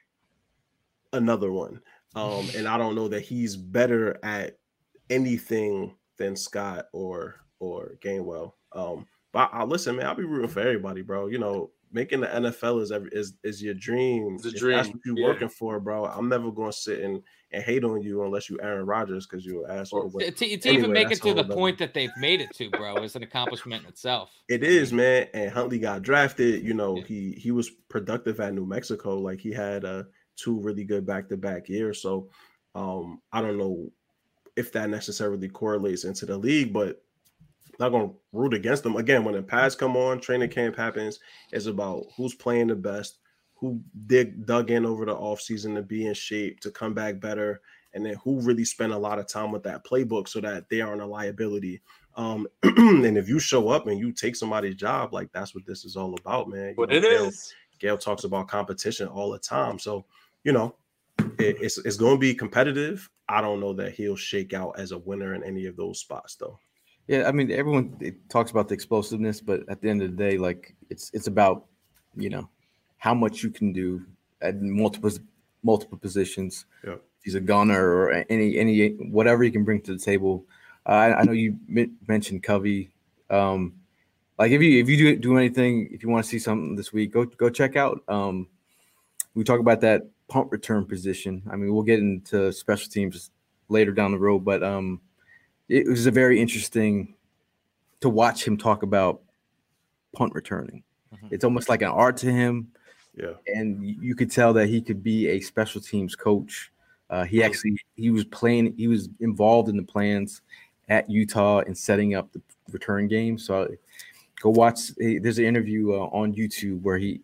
another one. Um, and I don't know that he's better at anything than Scott or or Gainwell. Um, but I, I listen, man, I'll be rooting for everybody, bro. You know, making the N F L is every, is is your dream. The if dream. That's what you're yeah. working for, bro. I'm never going to sit and, and hate on you unless you Aaron Rodgers because you're an asshole. To, to, to anyway, even make it to the other. point that they've made it to, bro, is an accomplishment in itself. It is, man. And Huntley got drafted. You know, yeah. he he was productive at New Mexico. Like he had uh, two really good back-to-back years. So um, I don't know if that necessarily correlates into the league, but not going to root against them. Again, when the pads come on, training camp happens, it's about who's playing the best, who dig, dug in over the offseason to be in shape, to come back better, and then who really spent a lot of time with that playbook so that they aren't a liability. Um, and if you show up and you take somebody's job, like that's what this is all about, man. But you know, it Gail, is. Gail talks about competition all the time. So, you know, it, it's, it's going to be competitive. I don't know that he'll shake out as a winner in any of those spots, though. Yeah, I mean, everyone it talks about the explosiveness, but at the end of the day, like it's it's about, you know, how much you can do at multiple multiple positions. Yeah. If he's a gunner or any any whatever he can bring to the table. Uh, I, I know you m- mentioned Covey. Um, like if you if you do do anything, if you want to see something this week, go go check out. Um, we talk about that punt return position. I mean, we'll get into special teams later down the road, but um. It was a very interesting to watch him talk about punt returning. Mm-hmm. It's almost like an art to him. Yeah. And you could tell that he could be a special teams coach. Uh, he actually, he was playing, he was involved in the plans at Utah and setting up the return game. So go watch, there's an interview uh, on YouTube where he,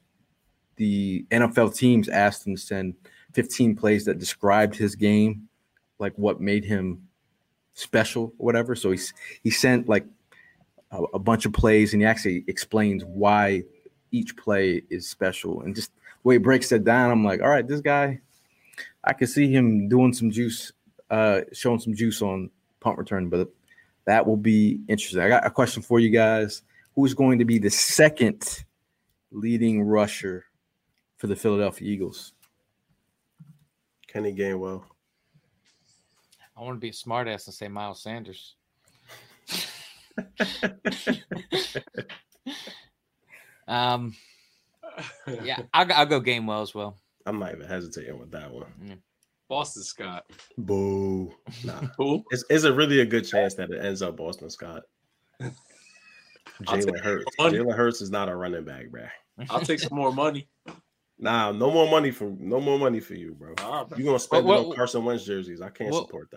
the N F L teams asked him to send fifteen plays that described his game, like what made him special or whatever. So he's he sent like a, a bunch of plays and he actually explains why each play is special. And just the way he breaks that down, I'm like, all right, this guy, I could see him doing some juice, uh, showing some juice on punt return, but that will be interesting. I got a question for you guys. Who's going to be the second leading rusher for the Philadelphia Eagles? Kenny Gainwell. I want to be a smartass and say Miles Sanders. um, yeah, I'll, I'll go Gainwell as well. I'm not even hesitating with that one. Mm. Boston Scott. Boo. Nah. Who? It's, it's a really a good chance that it ends up Boston Scott. Jalen Hurts. Jalen Hurts is not a running back, bro. I'll take some more money. Nah, no more money for no more money for you, bro. Nah, bro. You're gonna spend Well, it on well, Carson Wentz jerseys. I can't well, support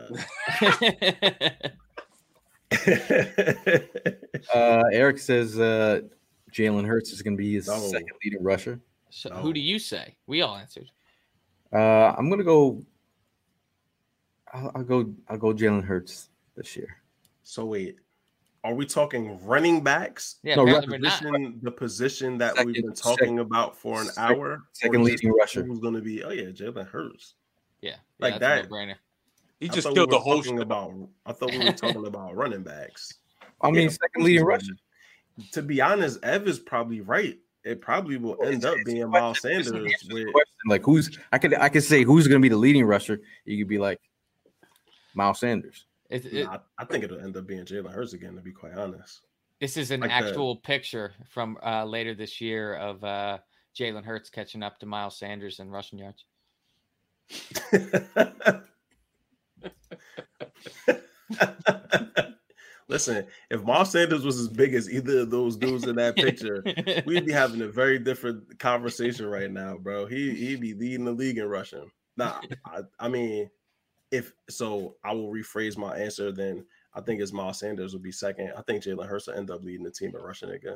that. uh, Eric says uh, Jalen Hurts is going to be his No. second leading rusher. So No. who do you say? We all answered. Uh, I'm going to go. I'll, I'll go. I'll go Jalen Hurts this year. So wait, are we talking running backs? Yeah, No, apparently we're not. Position, the position that Second- we've been talking second- about for an second- hour. second Or just leading rusher. Who's going to be? Oh yeah, Jalen Hurts. Yeah, Like yeah, that. that's a no-brainer. He I just thought killed we the were whole talking show. about. I thought we were talking about running backs. I mean, Yeah, second leading rusher. To be honest, Ev is probably right. It probably will end It's- up it's a being question. Miles It's an Sanders. answer to the With, question. Like who's? I could. I could say who's going to be the leading rusher. You could be like Miles Sanders. It, it, nah, I, I think it'll end up being Jalen Hurts again. To be quite honest. this is an like the- actual picture from uh, later this year of uh, Jalen Hurts catching up to Miles Sanders in rushing yards. Listen, if Miles Sanders was as big as either of those dudes in that picture, we'd be having a very different conversation right now, bro. He he'd be leading the league in rushing. Nah, I, I mean, if so, I will rephrase my answer. Then I think it's Miles Sanders will be second. I think Jalen Hurts will end up leading the team in rushing again.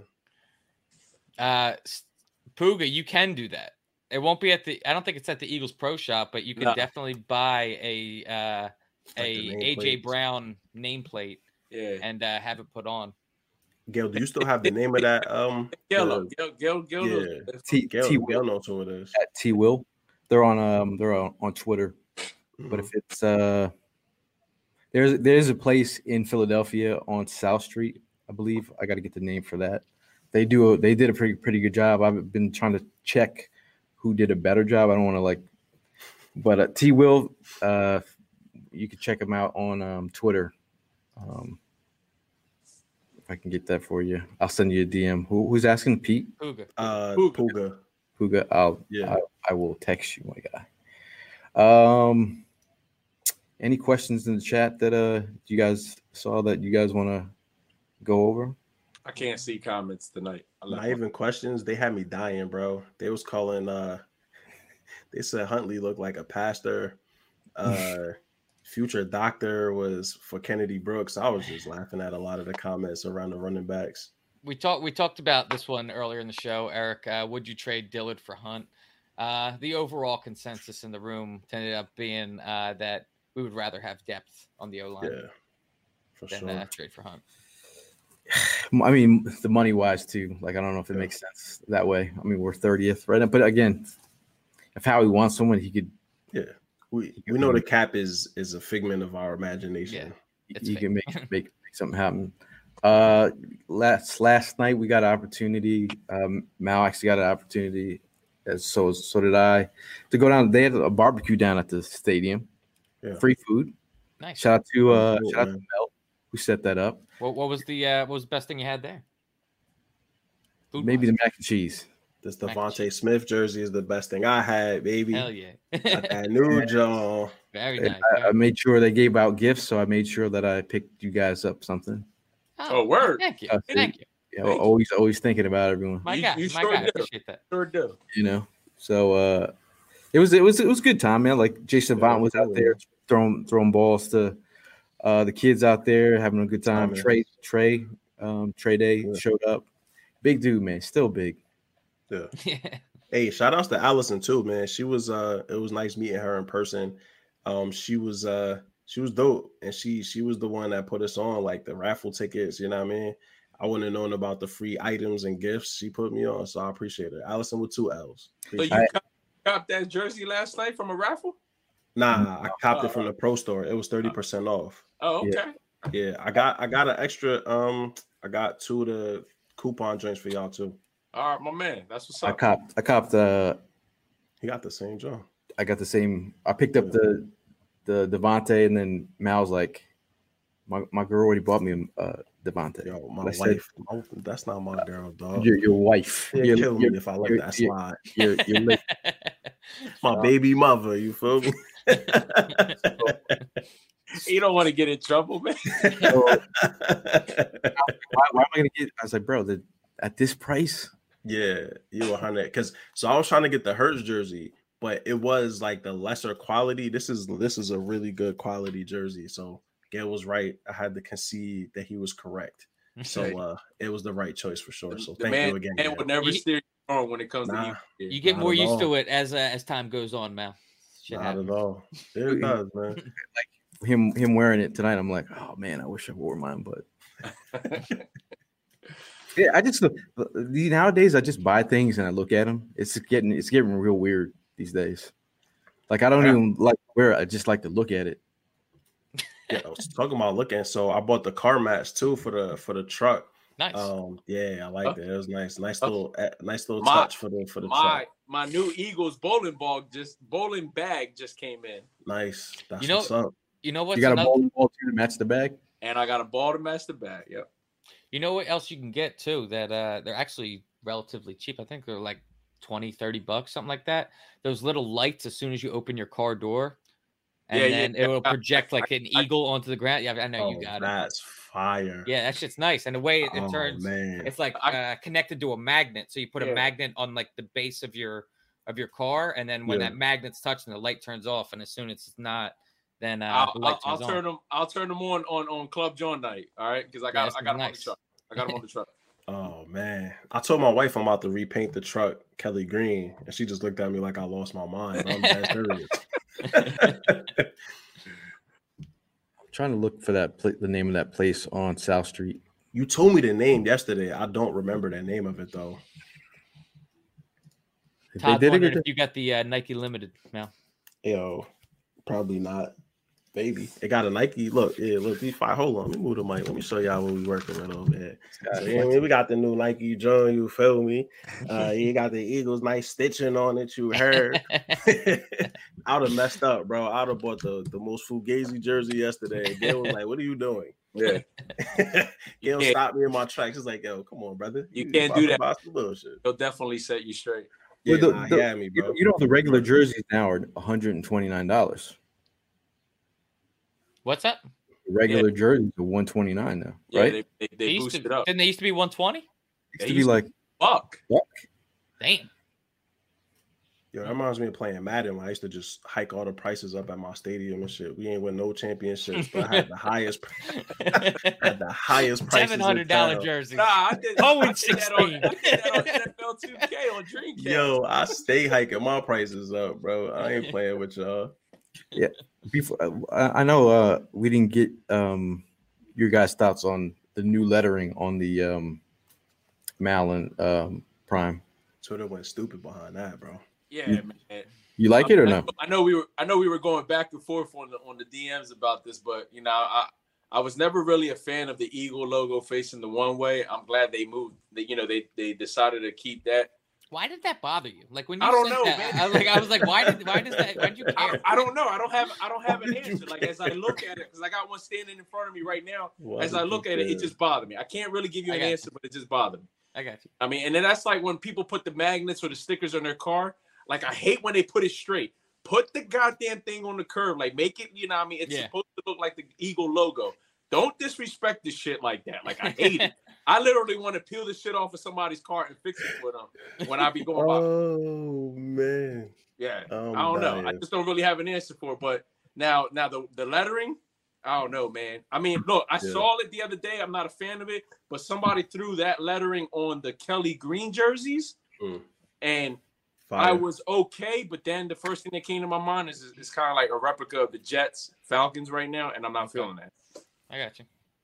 Uh, Puga, you can do that. It won't be at the. I don't think it's at the Eagles Pro Shop, but you can No. definitely buy a uh, Like a the A J nameplate. Brown nameplate Yeah. and uh, have it put on. Gail, do you still have the name of that? Um, Gail, the- Gail, Gail, Gail. yeah. knows. T Gail, T Gail Will knows who it is. at T Will. They're on um they're on, on Twitter. But Mhm. if it's uh there's there's a place in Philadelphia on South Street, I believe. I got to get the name for that. They do a, they did a pretty pretty good job. I've been trying to check who did a better job. I don't want to like, but uh, T Will, uh, you can check him out on um, Twitter. Um, if I can get that for you, I'll send you a D M. Who, who's asking? Pete Puga. uh, Puga. Puga. Puga. I'll Yeah. I, I will text you, my guy. Um, any questions in the chat that uh you guys saw that you guys want to go over? I can't see comments tonight. I left Not even questions. They had me dying, bro. They was calling. Uh, they said Huntley looked like a pastor. Uh, future doctor was for Kennedy Brooks. I was just laughing at a lot of the comments around the running backs. We talked. We talked about this one earlier in the show, Eric. Uh, would you trade Dillard for Hunt? Uh, the overall consensus in the room ended up being uh, that we would rather have depth on the O line Yeah, for than sure. uh, trade for Hunt. I mean, the money wise too. Like, I don't know if it makes sense that way. I mean, we're thirtieth right now, but again, if Howie wants someone, he could. Yeah, we we know the cap is is a figment of our imagination. It's he fake. can make, make make something happen. Uh, last last night we got an opportunity. Um, Mal actually got an opportunity, as so so did I, to go down. They had a barbecue down at the stadium, Yeah. free food. Nice. Shout out to uh, Cool, shout out to man. Mel who set that up. What, what was the uh, what was the best thing you had there? Food Maybe wise. the mac and cheese. This Mac and Devontae Smith jersey is the best thing I had, baby. Hell yeah. Got that new John. Very And nice. I, I made sure they gave out gifts, so I made sure that I picked you guys up something. Oh, word. Thank you. Uh, Thank you. You know, Thank you. always always thinking about everyone. My You- guy. you my sure guy. I did. appreciate that. Sure do. You know, so uh, it was it was it was a good time, man. Like Jason Yeah, Vaughn was out cool. there throwing throwing balls to uh, the kids out there having a good time. Oh, man. Trey Trey um, Trey Day Yeah. showed up. Big dude, man. Still big. Yeah. Yeah. Hey, shout outs to Allison too, man. She was uh it was nice meeting her in person. Um she was uh she was dope, and she she was the one that put us on like the raffle tickets, you know what I mean? I wouldn't have known about the free items and gifts she put me on, so I appreciate it. Allison with two L's. So you I- cop, cop that jersey last night from a raffle? Nah, I copped it from the pro store. It was thirty percent off. Oh, okay. Yeah. Yeah, I got I got an extra um I got two of the coupon drinks for y'all too. All right, my man. That's what's I up. copped I copped uh He got the same job. I got the same. I picked up the the Devontae, and then Mal's like, my, my girl already bought me a uh, Devontae. Yo, my I said- wife. my- that's not my girl, dog. Your, your wife. She'll Your- kill me your- if I let your- that your- slide. your- your lip. My baby mother, you feel me? You don't want to get in trouble, man. So, why, why am I gonna get? I was like, bro, the, at this price, Yeah, you a hundred. Because so I was trying to get the Hurts jersey, but it was like the lesser quality. This is this is a really good quality jersey. So Gail was right. I had to concede that he was correct. So uh it was the right choice for sure. So the thank man, you again. man Gail. would never You- steer you wrong when it comes Nah. to you. You get Not more at used all. to it as uh, as time goes on, Mal. Shit Not happens. at all. It does, man. him him wearing it tonight, I'm like, oh man, I wish I wore mine, but yeah, I just the nowadays I just buy things and I look at them. It's getting it's getting real weird these days. Like I don't Yeah. even like wear it. I just like to look at it. Yeah, I was talking about looking. So I bought the car mats too for the for the truck. Nice. Um, yeah, I liked it. It was nice, nice Oh. little, eh, nice little My- touch for the for the my truck. my new Eagles bowling ball just bowling bag just came in, Nice. That's You know- what's up. you know what's you got another, a bowling ball too to match the bag. and I got a ball to match the bag. Yep. you know what else you can get too that uh they're actually relatively cheap. I think they're like twenty, thirty bucks, something like that. Those little lights as soon as you open your car door. and Yeah, then yeah, it will yeah. project like an I- eagle onto the ground. Yeah, I know Oh, you got it. that's fire. Yeah, that shit's nice. And the way it, it Oh, turns, man. it's like I- uh, connected to a magnet. So you put Yeah. a magnet on like the base of your of your car, and then when Yeah. that magnet's touching, the light turns off. And as soon as it's not, then uh, I'll, the light I'll, I'll turns on. turn them. I'll turn them on on on Club John night. All right, because I Yeah, got this I is got them on the nice. truck. I got them on the truck. Oh man, I told my wife I'm about to repaint the truck Kelly Green, and she just looked at me like I lost my mind. But I'm dead serious. I'm trying to look for that pla- the name of that place on South Street. You told me the name yesterday. I don't remember the name of it though. If Todd's they did wondering it, if you got the uh, Nike Limited now. Yo, probably not. Maybe it got a Nike. Look, yeah, look, these five. Hold on, let me move the mic. Let me show y'all what we working with over here. So, yeah, I mean, we got the new Nike John. You feel me? Uh, you got the Eagles, nice stitching on it. You heard? I'd have messed up, bro. I'd have bought the, the most fugazi jersey yesterday. Gail was like, "What are you doing?" Yeah, Gail can't- stopped me in my tracks. It's like, "Yo, come on, brother. You can't do about to that. buy some bullshit." they'll definitely set you straight. Yeah, Well, the- nah, the- he had me, you bro. know, you know the regular jerseys now are one hundred twenty-nine dollars. What's that? Regular jerseys are one twenty-nine now, Yeah, right? they they, They they used boosted to, it up. didn't they used to be one twenty? Used they to be used to- like Fuck. Damn. Yo, that reminds me of playing Madden when I used to just hike all the prices up at my stadium and shit. We ain't win no championships, but I had the highest, I had the highest prices. Seven hundred dollar in town. jersey. Nah, I did, Oh, I and did that on, sixteen. I did that on N F L two K on Dreamcast. Yo, I stay hiking my prices up, bro. I ain't playing with y'all. before. I I know uh, we didn't get um, your guys' thoughts on the new lettering on the um, Malin um, Prime. Twitter went stupid behind that, bro. Yeah, You- man. You like it or no? I know we were I know we were going back and forth on the on the D Ms about this, but you know, I I was never really a fan of the Eagle logo facing the one way. I'm glad they moved. That you know they they decided to keep that. Why did that bother you? Like when you I don't said know, that, man. I was like, I was like, why did why does that? Why did you I, care? I don't know. I don't have I don't have an Why did you answer. Like as I look at it, because I got one standing in front of me right now. Why As did I you look at it, it care? just bothered me. I can't really give you I an got you. answer, but it just bothered me. I got you. I mean, and then that's like when people put the magnets or the stickers on their car. Like I hate when they put it straight. Put the goddamn thing on the curb. Like make it, you know what I mean? It's Yeah. supposed to look like the Eagle logo. Don't disrespect the shit like that. Like I hate it. I literally want to peel the shit off of somebody's car and fix it for them when I be going by. Oh man. Yeah. I'm I don't know. I dying. just don't really have an answer for it. But now, now the, the lettering, I don't know, man. I mean, look, I Yeah. saw it the other day. I'm not a fan of it, but somebody threw that lettering on the Kelly Green jerseys, Mm. and Fire. I was okay. But then the first thing that came to my mind is it's kind of like a replica of the Jets, Falcons right now, and I'm not feeling that. I got you.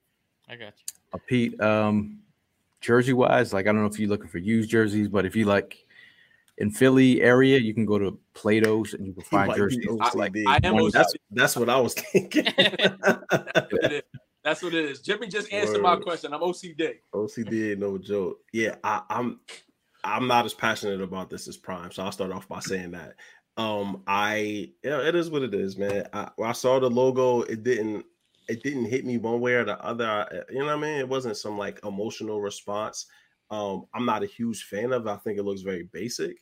I got you. Uh, Pete, um, jersey wise, like I don't know if you're looking for used jerseys, but if you like in Philly area, you can go to Plato's and you can find Might be jerseys. O C D. I am one- O C D. That's that's what I was thinking. That's what it is. That's what it is. Jimmy just answered my Word. question. I'm O C D. O C D ain't no joke. Yeah, I, I'm I'm not as passionate about this as Prime, so I'll start off by saying that. Um, I yeah, it is what it is, man. I, when I saw the logo, it didn't it didn't hit me one way or the other. I, you know what I mean? It wasn't some like emotional response. Um, I'm not a huge fan of it. I think it looks very basic,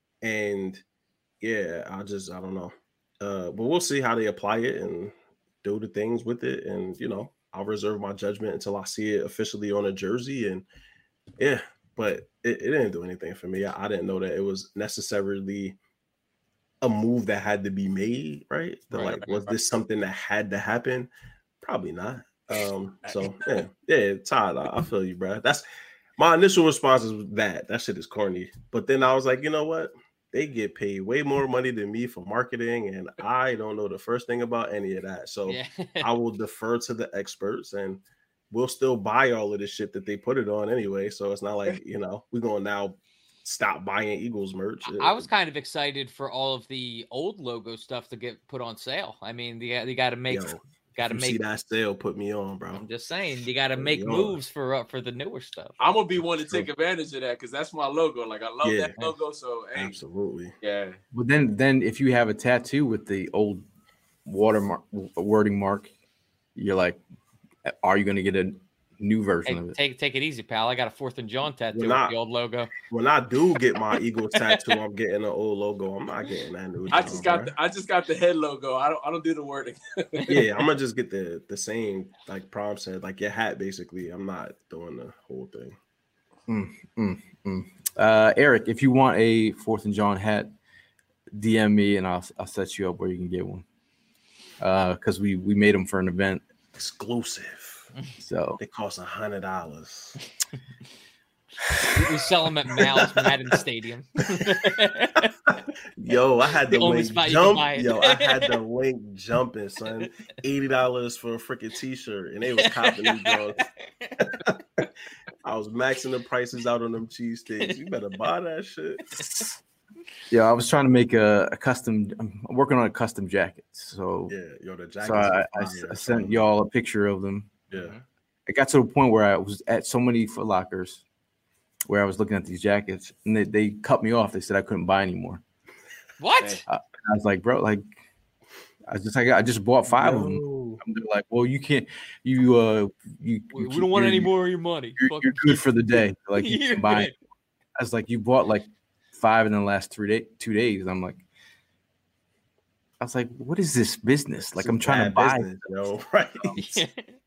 and yeah, I just I don't know. Uh, but we'll see how they apply it and do the things with it, and you know, I'll reserve my judgment until I see it officially on a jersey. And yeah, but it, it didn't do anything for me. I, I didn't know that it was necessarily a move that had to be made, right? That, Right, like, right, was right. this something that had to happen? Probably not. Um, so yeah, yeah, Todd, I, I feel you, bro. That's my initial response is that that shit is corny. But then I was like, you know what? They get paid way more money than me for marketing, and I don't know the first thing about any of that. So Yeah. I will defer to the experts, and we'll still buy all of the shit that they put it on anyway. So it's not like, you know, we're gonna now stop buying Eagles merch. I was kind of excited for all of the old logo stuff to get put on sale. I mean, they, they got to make, Yo, got to you see make. that sale, put me on, bro. I'm just saying, you got to Put make me on. moves for uh, for the newer stuff. I'm gonna be one to True. take advantage of that because that's my logo. Like I love Yeah. that logo. So hey, Absolutely. yeah, But then, then if you have a tattoo with the old watermark wording mark, you're like, are you going to get a new version Hey, of it. take take it easy, pal. I got a Fourth and John tattoo with not- the old logo. When I do get my Eagles tattoo, I'm getting an old logo. I'm not getting that new. I John, just got bro. the, I just got the head logo. I don't I don't do the wording. Yeah, I'm gonna just get the the same, like Prom said, like your hat. Basically, I'm not doing the whole thing. Mm, mm, mm. Uh, Eric, if you want a Fourth and John hat, D M me and I'll I'll set you up where you can get one. Uh, because we we made them for an event, Exclusive. so They cost a hundred dollars. We sell them at Mal's Madden Stadium. Yo, I had The the only link spot you can jump. buy it. Yo, I had the link jumping, son. Eighty dollars for a freaking t-shirt, and they was copping these girls. I was maxing the prices out on them cheesesteaks. You better buy that shit. yeah, I was trying to make a, a custom. I'm working on a custom jacket, so Yeah, yo, the jacket. so I, I, I sent y'all a picture of them. Yeah, It got to the point where I was at so many Foot Lockers where I was looking at these jackets, and they, they cut me off. They said I couldn't buy anymore. What? I was like, bro, like, I just like I just bought five of them. Yo. And they're like, well, you can't, you uh, you, We, you we don't want you're- any more of your money. You're, Fuck you're good for the day. Like you You're can buy. good. I was like, you bought like five in the last three day, two days. I'm like, I was like, what is this business? Like It's I'm a trying to bad buy, business, yo, right? Yeah.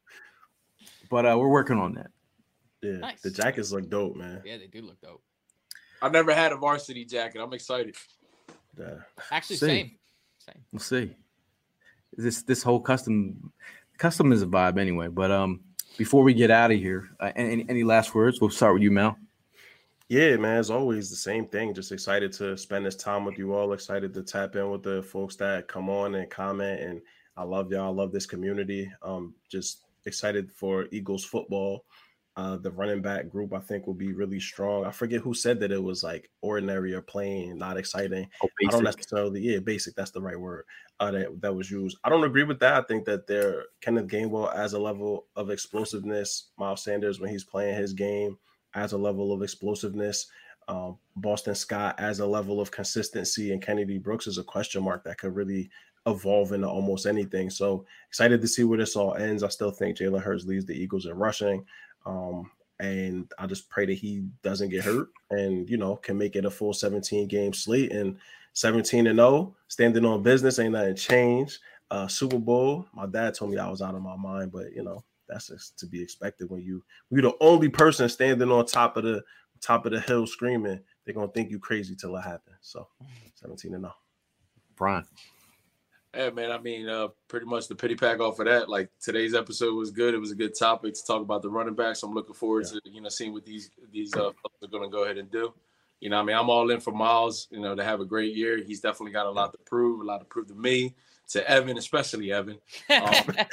but uh, we're working on that. Yeah, Nice. the jackets look dope, man. Yeah, they do look dope. I've never had a varsity jacket. I'm excited. Yeah. Actually, See. same. Same. We'll see. This this whole custom custom is a vibe anyway. But um, before we get out of here, uh, any any last words? We'll start with you, Mel. Yeah, man, as always, the same thing. Just excited to spend this time with you all. Excited to tap in with the folks that come on and comment. And I love y'all. I love this community. Um, just excited for Eagles football. Uh, the running back group, I think, will be really strong. I forget who said that it was like ordinary or plain, not exciting. Oh, I don't basic. necessarily, yeah, basic. That's the right word uh, that that was used. I don't agree with that. I think that they're Kenneth Gainwell as a level of explosiveness. Miles Sanders when he's playing his game as a level of explosiveness. Um, Boston Scott as a level of consistency, and Kennedy Brooks is a question mark that could really evolve into almost anything. So excited to see where this all ends. I still think Jalen Hurts leads the Eagles in rushing. Um, and I just pray that he doesn't get hurt and, you know, can make it a full seventeen game slate and seventeen and oh, standing on business. Ain't nothing changed. Uh, Super Bowl. My dad told me I was out of my mind, but you know, that's just to be expected when you, when you're the only person standing on top of the top of the hill screaming. They're going to think you crazy till it happens. So seventeen and oh. Brian. Yeah, man. I mean, uh, pretty much the pity pack off of that. Like today's episode was good. It was a good topic to talk about the running backs. I'm looking forward Yeah. to you know seeing what these these uh, folks are going to go ahead and do. You know, I mean, I'm all in for Miles. You know, to have a great year. He's definitely got a lot to prove. A lot to prove to me, to Evan, especially Evan. Um,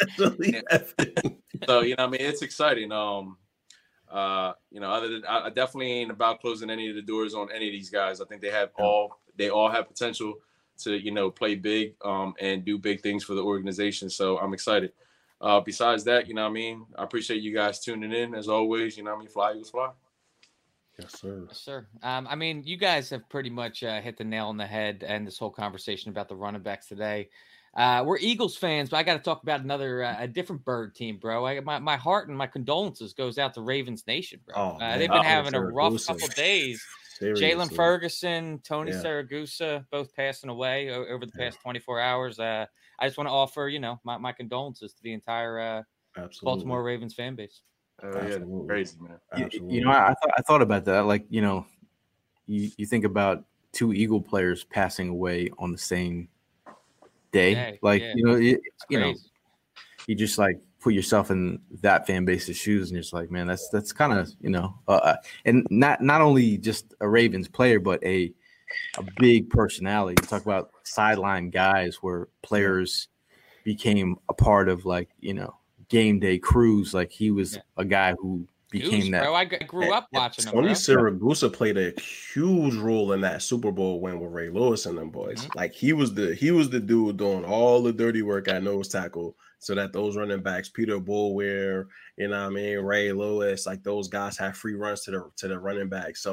so you know, I mean, it's exciting. Um, uh, you know, other than I, I definitely ain't about closing any of the doors on any of these guys. I think they have all they all have potential to, you know, play big um, and do big things for the organization. So I'm excited. Uh, besides that, you know what I mean? I appreciate you guys tuning in as always. You know what I mean? Fly, Eagles, fly. Yes, sir. Yes, sir. Um, I mean, you guys have pretty much uh, hit the nail on the head and this whole conversation about the running backs today. Uh, we're Eagles fans, but I got to talk about another, uh, a different bird team, bro. I, my, my heart and my condolences goes out to Ravens Nation, bro. Oh, uh, man. they've been Uh-oh, having a rough Saragusa. couple days. Seriously. Jalen Ferguson, Tony Yeah. Saragusa, both passing away o- over the past twenty-four hours. Uh, I just want to offer, you know, my, my condolences to the entire uh, Absolutely. Baltimore Ravens fan base. Oh, yeah. Absolutely. Crazy, man. You, Absolutely. you know, I, I thought I thought about that. Like, you know, you, you think about two Eagle players passing away on the same day. Day, like, yeah. you know, it, It's you know, crazy. you just like put yourself in that fan base's shoes, and you're just like, man, that's that's kind of, you know, uh, and not not only just a Ravens player, but a a big personality. You talk about sideline guys where players became a part of, like, you know, game day crews. Like he was Yeah. a guy who became Dudes, that. bro. I g- grew up And- watching them, Tony bro. Siragusa played a huge role in that Super Bowl win with Ray Lewis and them boys. Mhm. Like he was the he was the dude doing all the dirty work at nose tackle, so that those running backs, Peter Bullware, you know what I mean, Ray Lewis, like those guys have free runs to the to the running back. So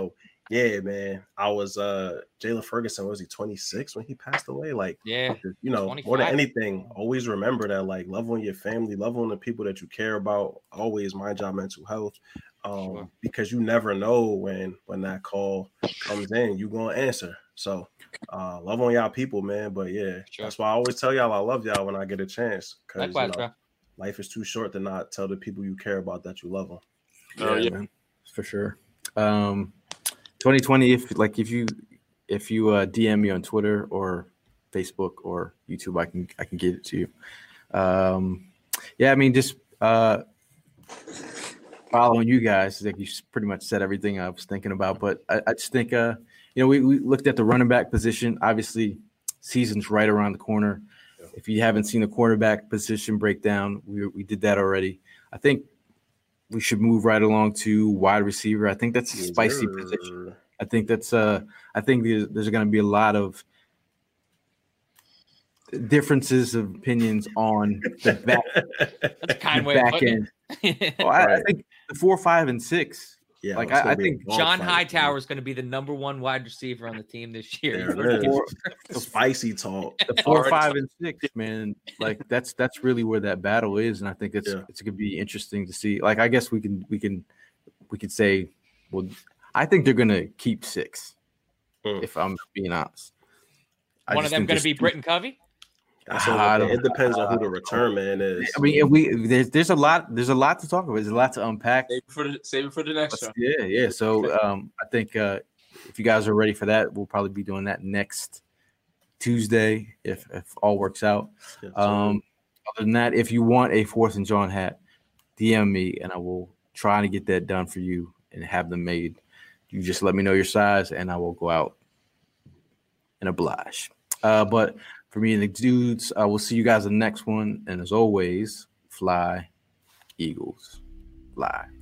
Yeah, man. I was uh Jalen Ferguson, was he twenty-six when he passed away? Like, Yeah, you know, twenty-five. more than anything, always remember that, like, love on your family, love on the people that you care about, always mind your mental health. Um, Sure. because you never know when when that call comes in, you gonna answer. So uh love on y'all people, man. But yeah, Sure. that's why I always tell y'all I love y'all when I get a chance. Because you Likewise, know, bro. life is too short to not tell the people you care about that you love them. Oh, yeah. man, for sure. Um, twenty twenty. If like if you if you uh, D M me on Twitter or Facebook or YouTube, I can I can get it to you. Um, yeah, I mean, just uh, following you guys, like you pretty much said everything I was thinking about. But I, I just think, uh, you know, we, we looked at the running back position. Obviously, season's right around the corner. Yeah. If you haven't seen the quarterback position breakdown, we we did that already. I think we should move right along to wide receiver. I think that's a spicy Yes, sir. position. I think that's uh I think there's, there's going to be a lot of differences of opinions on the back, That's a kind the way of back putting end. it. Well, I, I Right. think the four, five, and six. Yeah, Like, it's I- gonna I be a think dog John fight, Hightower man. is going to be the number one wide receiver on the team this year. There You heard it it is. here. Spicy talk. The four, Already. five, and six, man. Like that's that's really where that battle is, and I think it's Yeah. it's gonna be interesting to see. Like, I guess we can we can we could say, well, I think they're gonna keep six. Hmm. If I'm being honest, I One of just them think going to there's be too- Britton Covey. That's I what, don't- it depends on who the return man is. I mean, we there's there's a lot there's a lot to talk about. There's a lot to unpack. Save it for the save it for the next show. Yeah, yeah. So um, I think uh, if you guys are ready for that, we'll probably be doing that next Tuesday if if all works out. Yes, Um, other than that, if you want a Fourth and John hat, D M me and I will try to get that done for you and have them made. You just let me know your size and I will go out and oblige. Uh, but for me and the dudes, I will see you guys in the next one. And as always, fly, Eagles, fly.